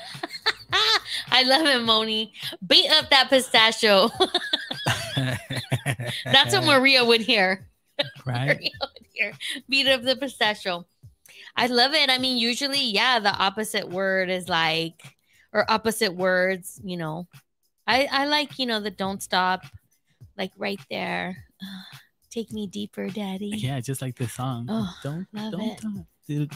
I love it, Moni. Beat up that pistachio. That's what Maria would hear. Right? Maria would hear. Beat up the pistachio. I love it. I mean, usually, yeah, the opposite word is like, or opposite words, I like, the don't stop, like right there. Take me deeper, daddy. Yeah, just like this song. Oh, don't stop.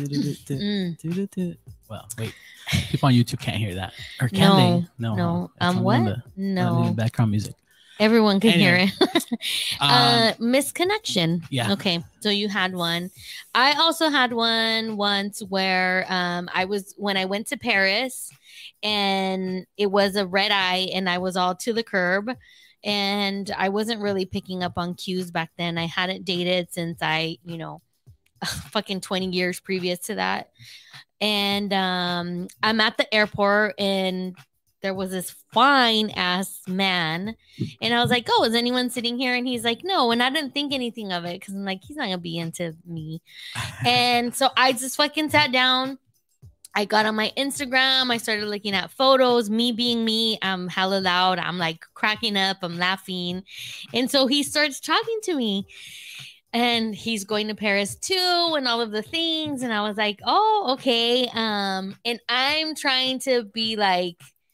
Well, wait. People on YouTube can't hear that. Or can they? No. What? No. Background music. Everyone can hear it. Misconnection. Yeah. Okay. So you had one. I also had one once where when I went to Paris, and it was a red eye, and I was all to the curb, and I wasn't really picking up on cues back then. I hadn't dated since fucking 20 years previous to that. And I'm at the airport, and there was this fine ass man, and I was like, oh, is anyone sitting here? And he's like, no. And I didn't think anything of it because I'm like, he's not gonna be into me. And so I just fucking sat down. I got on my Instagram. I started looking at photos, me being me. I'm hella loud. I'm like cracking up. I'm laughing. And so he starts talking to me, and he's going to Paris too, and all of the things. And I was like, oh, okay. And I'm trying to be like,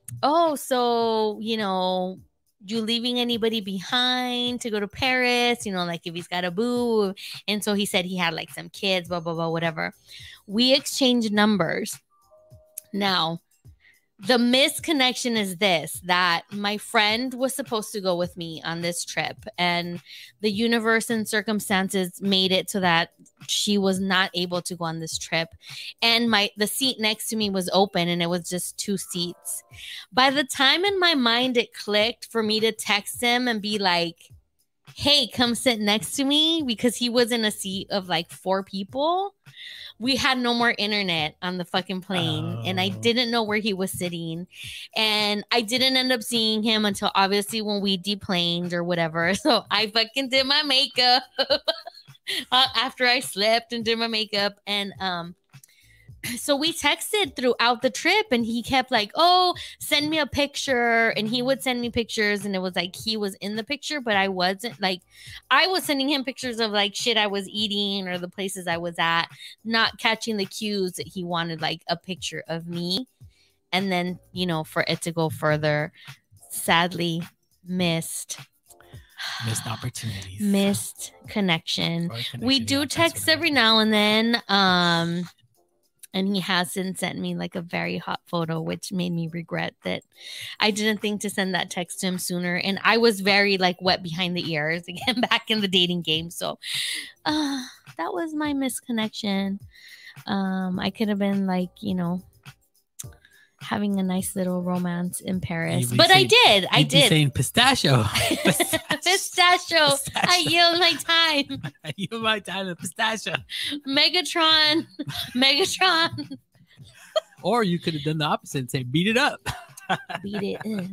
oh, so, you leaving anybody behind to go to Paris, like if he's got a boo. And so he said he had like some kids, blah, blah, blah, whatever. We exchanged numbers. Now, the misconnection is this, that my friend was supposed to go with me on this trip, and the universe and circumstances made it so that she was not able to go on this trip. And the seat next to me was open, and it was just 2 seats. By the time in my mind it clicked for me to text him and be like, hey, come sit next to me, because he was in a seat of like 4 people. We had no more internet on the fucking plane, and I didn't know where he was sitting, and I didn't end up seeing him until obviously when we deplaned or whatever. So I fucking did my makeup after I slept and did my makeup, and so we texted throughout the trip, and he kept like, oh, send me a picture. And he would send me pictures, and it was like he was in the picture, but I wasn't. Like, I was sending him pictures of like shit I was eating or the places I was at, not catching the cues that he wanted like a picture of me. And then, for it to go further, sadly missed opportunities, missed connection. We do text every now and then. And he hasn't sent me like a very hot photo, which made me regret that I didn't think to send that text to him sooner. And I was very like wet behind the ears again back in the dating game. So that was my misconnection. I could have been like, having a nice little romance in Paris. But I did. I did. Saying pistachio. Pistachio. I yield my time. I yield my time to pistachio. Megatron. Or you could have done the opposite and say, beat it up. Beat it.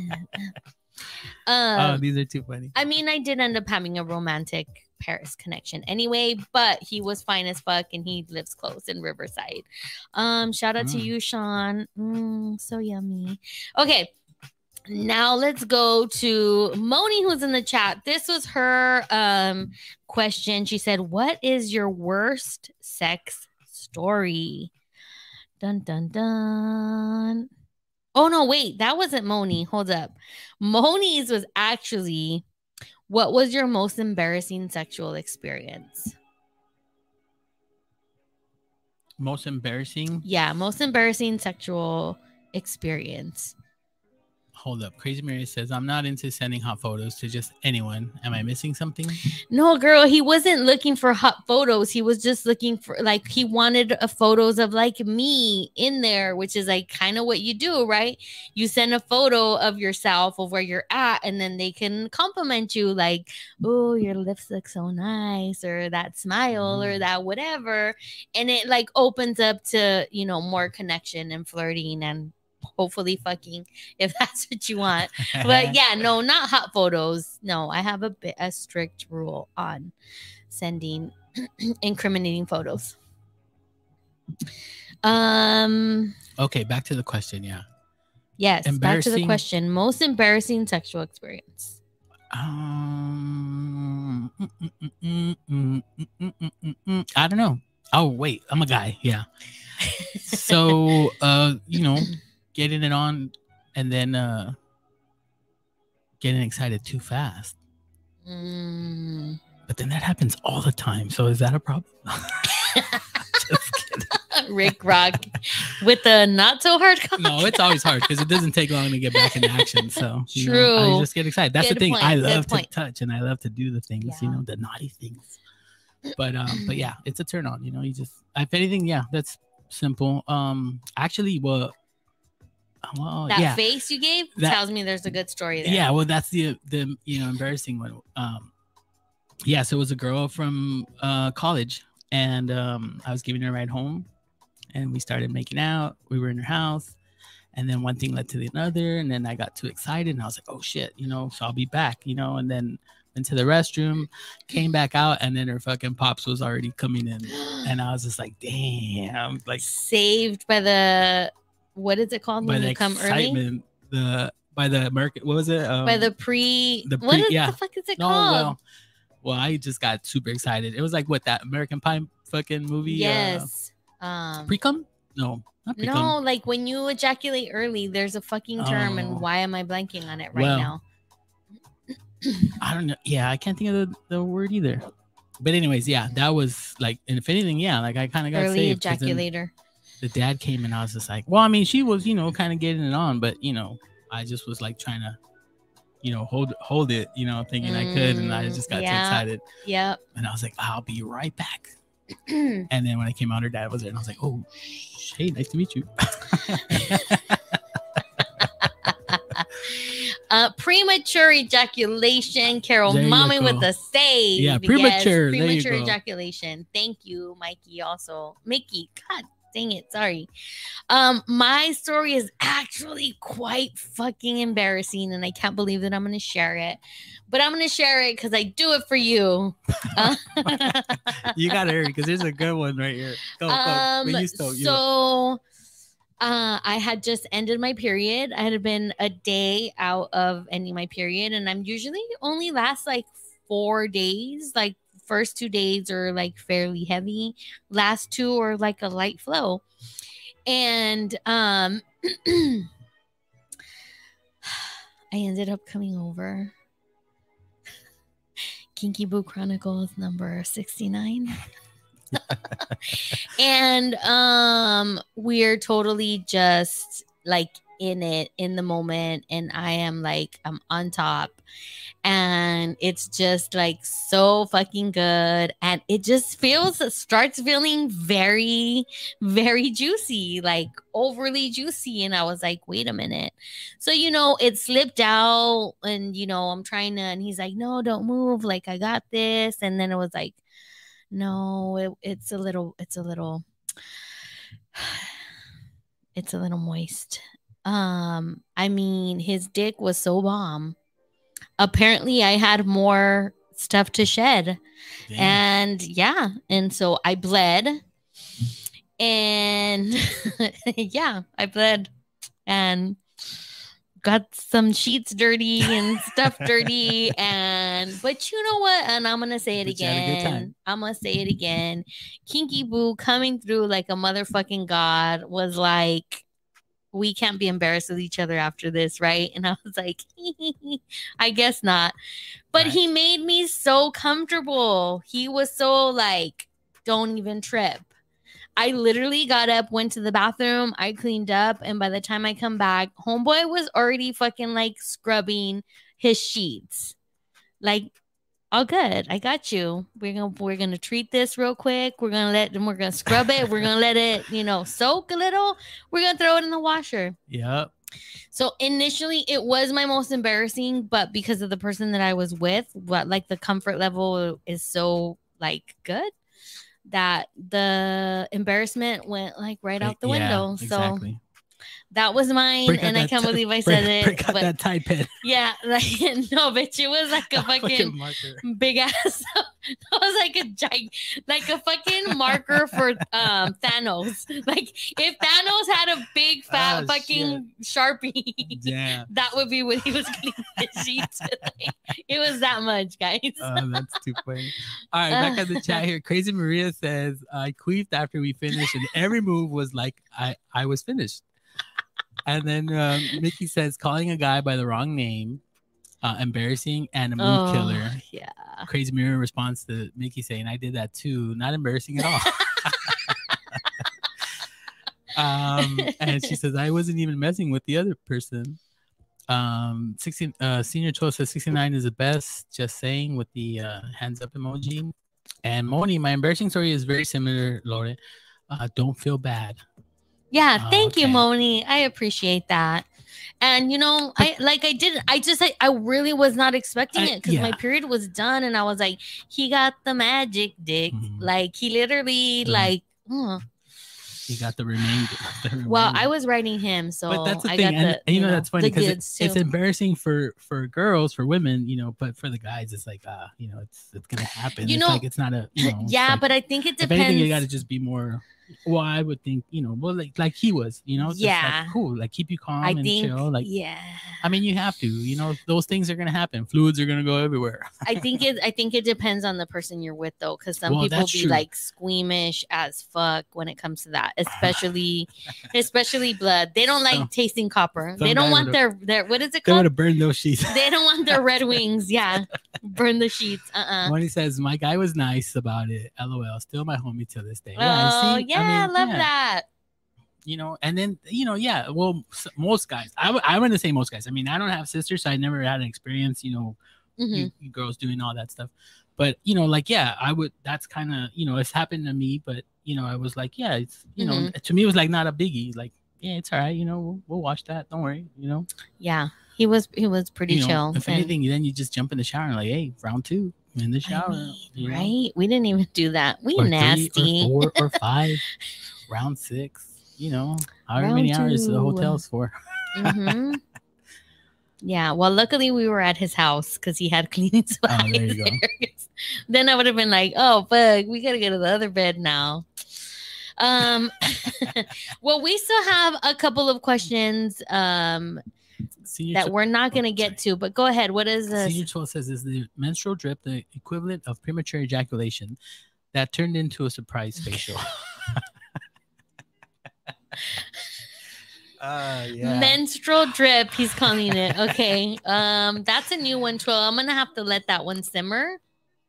Oh, these are too funny. I mean, I did end up having a romantic Paris connection anyway, but he was fine as fuck, and he lives close in Riverside. Shout out to you, Sean. So yummy. Okay, now let's go to Moni, who's in the chat. This was her question. She said, what is your worst sex story? Dun dun dun. Oh no, wait, that wasn't Moni. Hold up. Moni's was actually, what was your most embarrassing sexual experience? Most embarrassing? Yeah, most embarrassing sexual experience. Hold up. Crazy Mary says, I'm not into sending hot photos to just anyone. Am I missing something? No, girl, he wasn't looking for hot photos. He was just looking for, like, he wanted photos of, like, me in there, which is, like, kind of what you do, right? You send a photo of yourself of where you're at, and then they can compliment you, like, oh, your lips look so nice, or that smile, or that whatever. And it, like, opens up to, more connection and flirting and hopefully fucking, if that's what you want. But yeah, no, not hot photos. No, I have a strict rule on sending incriminating photos. Okay, back to the question. Yes, back to the question. Most embarrassing sexual experience. I don't know. Oh wait, I'm a guy. Yeah. So getting it on and then getting excited too fast. But then that happens all the time. So is that a problem? Just kidding. Rick Rock with the not so hard cock. No, it's always hard because it doesn't take long to get back into action. So true. I just get excited. That's the thing. I love to touch and I love to do the things, the naughty things. But yeah, it's a turn on. You just, if anything, that's simple. Actually, that face you gave tells me there's a good story there. Yeah, well, that's the embarrassing one. So it was a girl from college, and I was giving her a ride home, and we started making out. We were in her house, and then one thing led to the other, and then I got too excited, and I was like, oh shit, so I'll be back, and then into the restroom, came back out, and then her fucking pops was already coming in, and I was just like, damn, like saved by the, what is it called when you come early? By the American, what was it? By the what the fuck is it called? Well, I just got super excited. It was like what, that American Pie fucking movie? Yes. Pre-cum? No. Not No, become. like when you ejaculate early, there's a fucking term, Oh. and why am I blanking on it right Well, now? I don't know. Yeah, I can't think of the word either. But anyways, yeah, that was like, and if anything, yeah, like I kind of got Early saved. 'Cause then ejaculator. the dad came and I was just like, well, I mean, she was, kind of getting it on, but I just was like trying to, hold it, thinking I could, and I just got too excited. Yep. And I was like, I'll be right back. And then when I came out, her dad was there, and I was like, oh, hey, nice to meet you. Premature ejaculation. Carol There you Mommy go. with the save. Yeah, premature. Yes, There you premature go. ejaculation. Thank you, Mikey. Also, Mickey. God dang it. Sorry. My story is actually quite fucking embarrassing, and I can't believe that I'm going to share it. But I'm going to share it because I do it for you. You gotta hurry because there's a good one right here. Go. But you still, I had just ended my period. I had been a day out of ending my period, and I'm usually only last like 4 days. Like first 2 days are like fairly heavy, last 2 are like a light flow. And I ended up coming over. Kinky Boo Chronicles number 69. And we're totally just like in it in the moment, and I am like, I'm on top, and it's just like so fucking good, and it just starts feeling very, very juicy, like overly juicy. And I was like, wait a minute. So it slipped out, and I'm trying to, and he's like, no, don't move, like I got this. And then it was like, no, it's a little moist. I mean, his dick was so bomb. Apparently I had more stuff to shed. Damn. And yeah, and so I bled, and yeah, I bled and got some sheets dirty and stuff dirty. But you know what? And I'm gonna say it again. I'm gonna say it again. Kinky Boo coming through like a motherfucking god was like, we can't be embarrassed with each other after this, right? And I was like, I guess not. But Right. He made me so comfortable. He was so like, don't even trip. I literally got up, went to the bathroom, I cleaned up, and by the time I come back, homeboy was already fucking like scrubbing his sheets. Like, all good. I got you. We're gonna treat this real quick. We're gonna scrub it. We're gonna let it, soak a little. We're gonna throw it in the washer. Yep. So initially it was my most embarrassing, but because of the person that I was with, like the comfort level is so like good that the embarrassment went like right out the window. Exactly. So that was mine, and I can't believe I said it. Break out that Tide pen. Yeah, like no, bitch, it was like a fucking big ass. It was like a fucking marker for Thanos. Like if Thanos had a big fat fucking Sharpie, that would be what he was cleaning the sheets with. Like, it was that much, guys. That's too funny. All right, back at the chat here. Crazy Maria says, I queefed after we finished, and every move was like I was finished. And then Mickey says, calling a guy by the wrong name, embarrassing and a mood killer. Yeah. Crazy Mirror responds to Mickey saying, I did that too. Not embarrassing at all. And she says, I wasn't even messing with the other person. Senior Cho says 69 is the best. Just saying, with the hands up emoji. And Moni, my embarrassing story is very similar, Lore. Don't feel bad. Yeah, thank you, Moni. I appreciate that. And I really was not expecting it, because my period was done, and I was like, he got the magic dick. Mm-hmm. Like he literally he got the remainder. Well, I was writing him, so but that's the I thing. got that's funny because it's embarrassing for girls, for women, but for the guys, it's like it's gonna happen. It's like it's not a yeah, like, but I think it depends. If anything, you got to just be more Well, I would think, well, like he was, just Yeah. like cool, like keep you calm I and think, chill. Like, yeah. I mean, you have to, those things are gonna happen. Fluids are gonna go everywhere. I think it depends on the person you're with though, because some Well, people that's be true. like squeamish as fuck when it comes to that, especially blood. They don't like Some- tasting copper. some They don't guy want would've- their what is it They called? would have burned those sheets. They don't want their Red Wings. Yeah, burn the sheets. When he says, "My guy was nice about it," LOL. Still my homie till this day. Oh see, yeah, I mean, love yeah. that. And then yeah, well, most guys, I'm gonna say most guys. I mean, I don't have sisters, so I never had an experience, Mhm. you girls doing all that stuff. But like, yeah, I would. That's kind of, it's happened to me. But I was like, yeah, it's to me it was like not a biggie. Like, yeah, it's all right. We'll watch that. Don't worry. Yeah, he was pretty chill. If and- anything, then you just jump in the shower and like, hey, round 2 in the shower, right? We didn't even do that. We or nasty. 3 or 4 or 5, round 6. However Round many hours the 2. hotel's for. hmm Yeah. Well, luckily we were at his house because he had cleaning supplies. Oh, there you go. Then I would have been like, "Oh, fuck, we gotta go to the other bed now." Well, we still have a couple of questions that we're not gonna get to, but go ahead. What is this? Senior 12 says, is the menstrual drip the equivalent of premature ejaculation that turned into a surprise facial? Yeah. Menstrual drip, he's calling it. Okay. That's a new one, Troll. I'm gonna have to let that one simmer.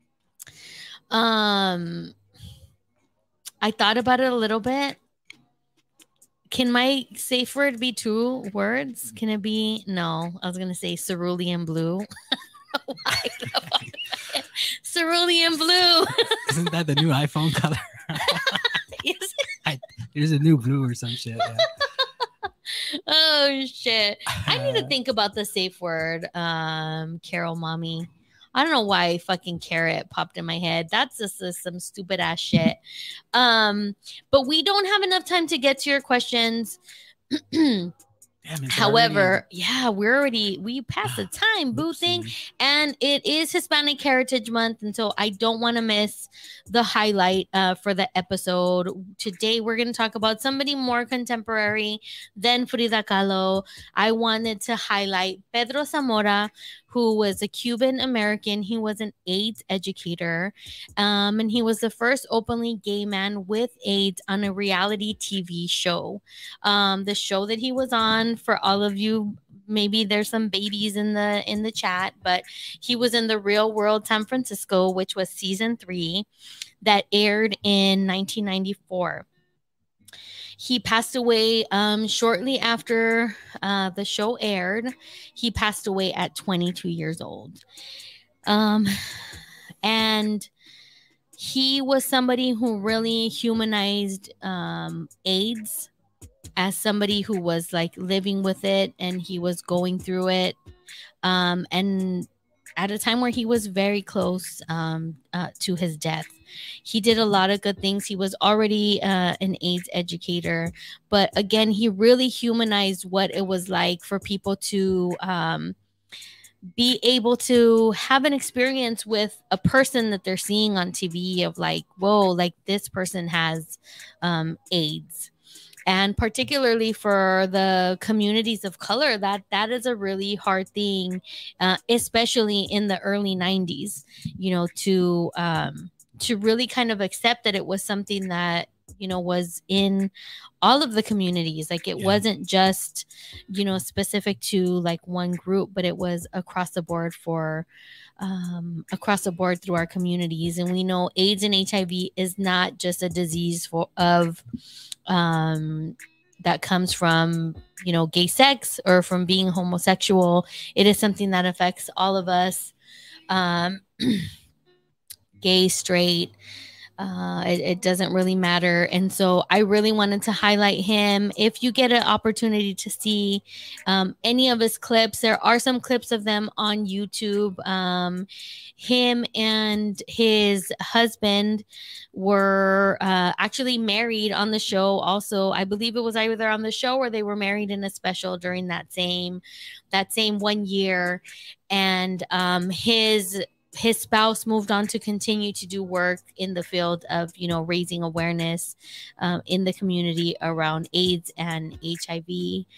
I thought about it a little bit. Can my safe word be 2 words? Can it be? No, I was gonna say cerulean blue. Cerulean blue. Isn't that the new iPhone color? Is There's a new blue or some shit. Yeah. Oh shit. I need to think about the safe word. Carol mommy. I don't know why fucking carrot popped in my head. That's just some stupid ass shit. But we don't have enough time to get to your questions. Damn, However, we passed the time, boo thing. And it is Hispanic Heritage Month, and so I don't want to miss the highlight for the episode. Today, we're going to talk about somebody more contemporary than Frida Kahlo. I wanted to highlight Pedro Zamora, who was a Cuban American. He was an AIDS educator, and he was the first openly gay man with AIDS on a reality TV show. The show that he was on, for all of you, maybe there's some babies in the chat, but he was in The Real World San Francisco, which was season 3 that aired in 1994. He passed away shortly after the show aired. He passed away at 22 years old. And he was somebody who really humanized AIDS as somebody who was like living with it, and he was going through it. And at a time where he was very close to his death. He did a lot of good things. He was already an AIDS educator, but again, he really humanized what it was like for people to be able to have an experience with a person that they're seeing on TV of like, whoa, like this person has AIDS. And particularly for the communities of color, that is a really hard thing, especially in the early 90s, to really kind of accept that it was something that, was in all of the communities. Like it wasn't just, specific to like one group, but it was across the board through our communities. And we know AIDS and HIV is not just a disease that comes from, gay sex or from being homosexual. It is something that affects all of us, gay, straight. It doesn't really matter. And so I really wanted to highlight him. If you get an opportunity to see any of his clips, there are some clips of them on YouTube. Him and his husband were actually married on the show. Also, I believe it was either on the show or they were married in a special during that same 1 year. And his his spouse moved on to continue to do work in the field of, raising awareness in the community around AIDS and HIV.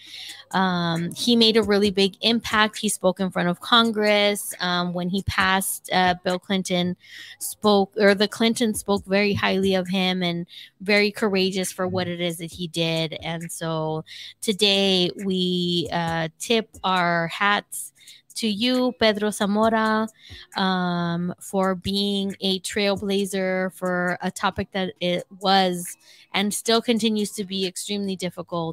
He made a really big impact. He spoke in front of Congress. When he passed, Bill Clinton the Clintons spoke very highly of him and very courageous for what it is that he did. And so today we tip our hats to you, Pedro Zamora, for being a trailblazer for a topic that it was and still continues to be extremely difficult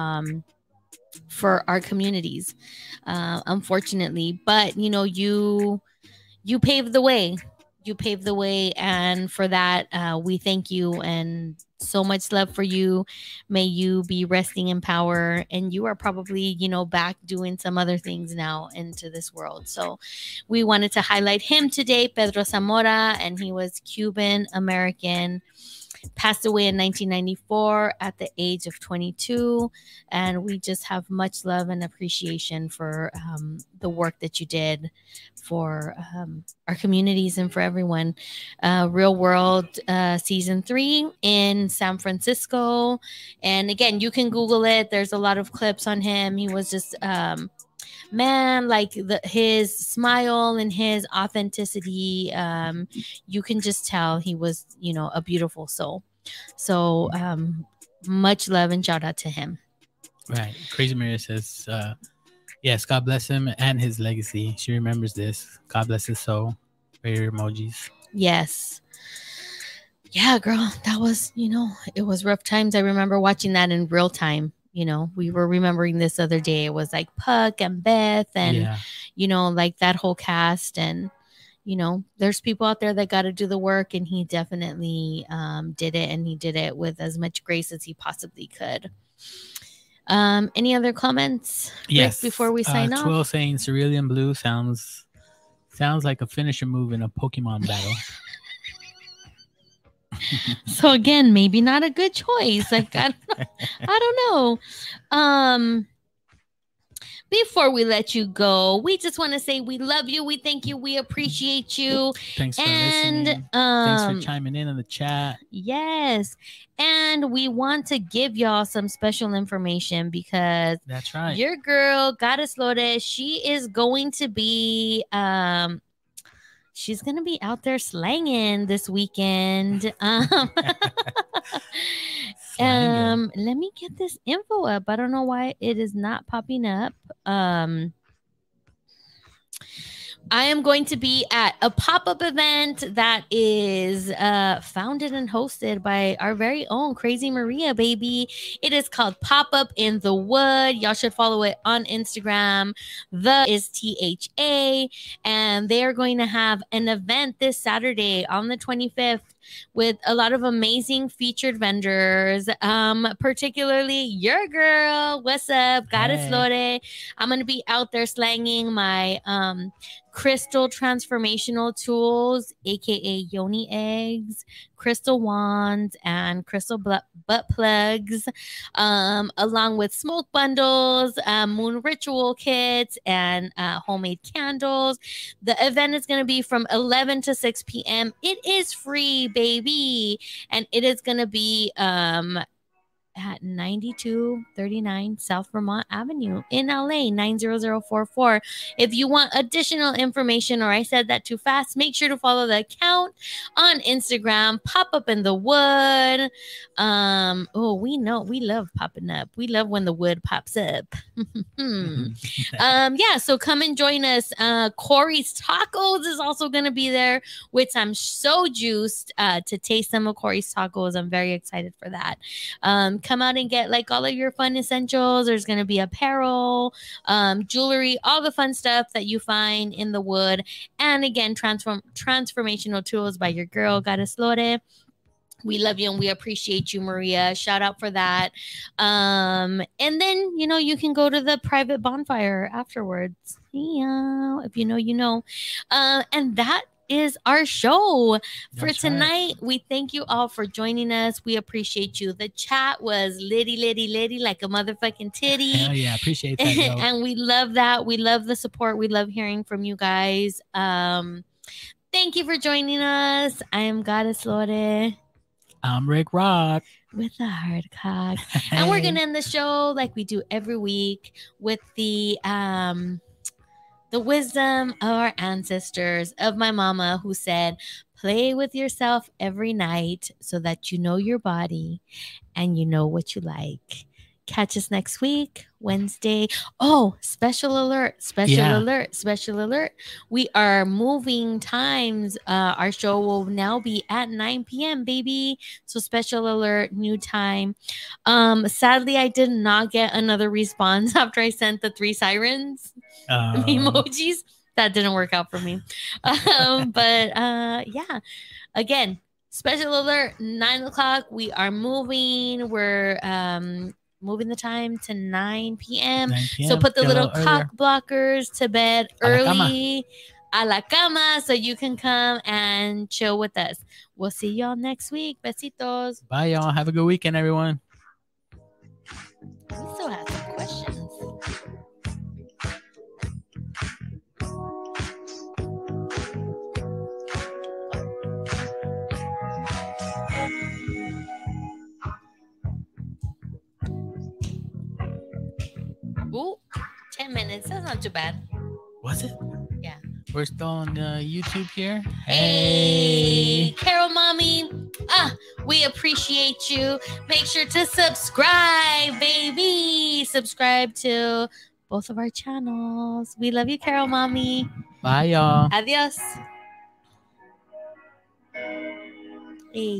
for our communities, unfortunately. But you paved the way. You paved the way, and for that, we thank you, and so much love for you. May you be resting in power, and you are probably, back doing some other things now into this world. So we wanted to highlight him today, Pedro Zamora, and he was Cuban American. Passed away in 1994 at the age of 22. And we just have much love and appreciation for the work that you did for our communities and for everyone. Real World Season 3 in San Francisco. And again, you can Google it. There's a lot of clips on him. He was just... man, like his smile and his authenticity, you can just tell he was, a beautiful soul. So much love and shout out to him. Right. Crazy Maria says, yes, God bless him and his legacy. She remembers this. God bless his soul. Prayer emojis. Yes. Yeah, girl, that was, it was rough times. I remember watching that in real time. We were remembering this other day. It was like Puck and Beth and, like that whole cast. And, there's people out there that got to do the work. And he definitely did it. And he did it with as much grace as he possibly could. Any other comments? Yes. Rick, before we sign off? Twill saying Cerulean Blue sounds like a finisher move in a Pokemon battle. So again, maybe not a good choice. Like I don't know. Before we let you go, we just want to say we love you, we thank you, we appreciate you. Thanks for listening. Thanks for chiming in the chat. Yes, and we want to give y'all some special information because that's right. Your girl Goddess Lore, she is going to be she's going to be out there slanging this weekend. Let me get this info up. I don't know why it is not popping up. I am going to be at a pop-up event that is founded and hosted by our very own Crazy Maria, baby. It is called Pop-Up in the Wood. Y'all should follow it on Instagram. The is THA. And they are going to have an event this Saturday on the 25th with a lot of amazing featured vendors, particularly your girl. What's up? Goddess Lore. I'm going to be out there slanging my crystal transformational tools, aka yoni eggs, crystal wands, and crystal butt plugs, along with smoke bundles, moon ritual kits, and homemade candles. The event is going to be from 11 to 6 p.m. It is free, baby, and it is going to be at 9239 South Vermont Avenue in LA, 90044. If you want additional information, or I said that too fast, make sure to follow the account on Instagram, Pop Up in the Wood. We know we love popping up. We love when the wood pops up. So come and join us. Corey's Tacos is also going to be there, which I'm so juiced to taste some of Corey's Tacos. I'm very excited for that. Come out and get like all of your fun essentials. There's going to be apparel, jewelry, all the fun stuff that you find in the wood. And again, transformational tools by your girl, Goddess Lore. We love you and we appreciate you, Maria. Shout out for that. And then, you can go to the private bonfire afterwards. Yeah, if you know, you know. And that is our show for tonight. Right. We thank you all for joining us. We appreciate you. The chat was litty like a motherfucking titty. Hell yeah, appreciate that. And we love that. We love the support. We love hearing from you guys. Thank you for joining us. I am Goddess Lore I'm Rick Rock. with a hard cock. And we're gonna end the show like we do every week with the wisdom of our ancestors, of my mama, who said, play with yourself every night so that you know your body and you know what you like. Catch us next week, Wednesday. Oh, special alert, special alert. We are moving times. Our show will now be at 9 p.m., baby. So special alert, new time. Sadly, I did not get another response after I sent the 3 sirens emojis. That didn't work out for me. Yeah, again, special alert, 9 o'clock. We are moving. We're moving the time to 9 p.m. So put the little cock blockers to bed early. A la cama, so you can come and chill with us. We'll see y'all next week. Besitos. Bye, y'all. Have a good weekend, everyone. We still have some questions. Ooh, 10 minutes. That's not too bad. Was it? Yeah. We're still on YouTube here. Hey, Carol Mommy. We appreciate you. Make sure to subscribe, baby. Subscribe to both of our channels. We love you, Carol Mommy. Bye, y'all. Adios. Hey.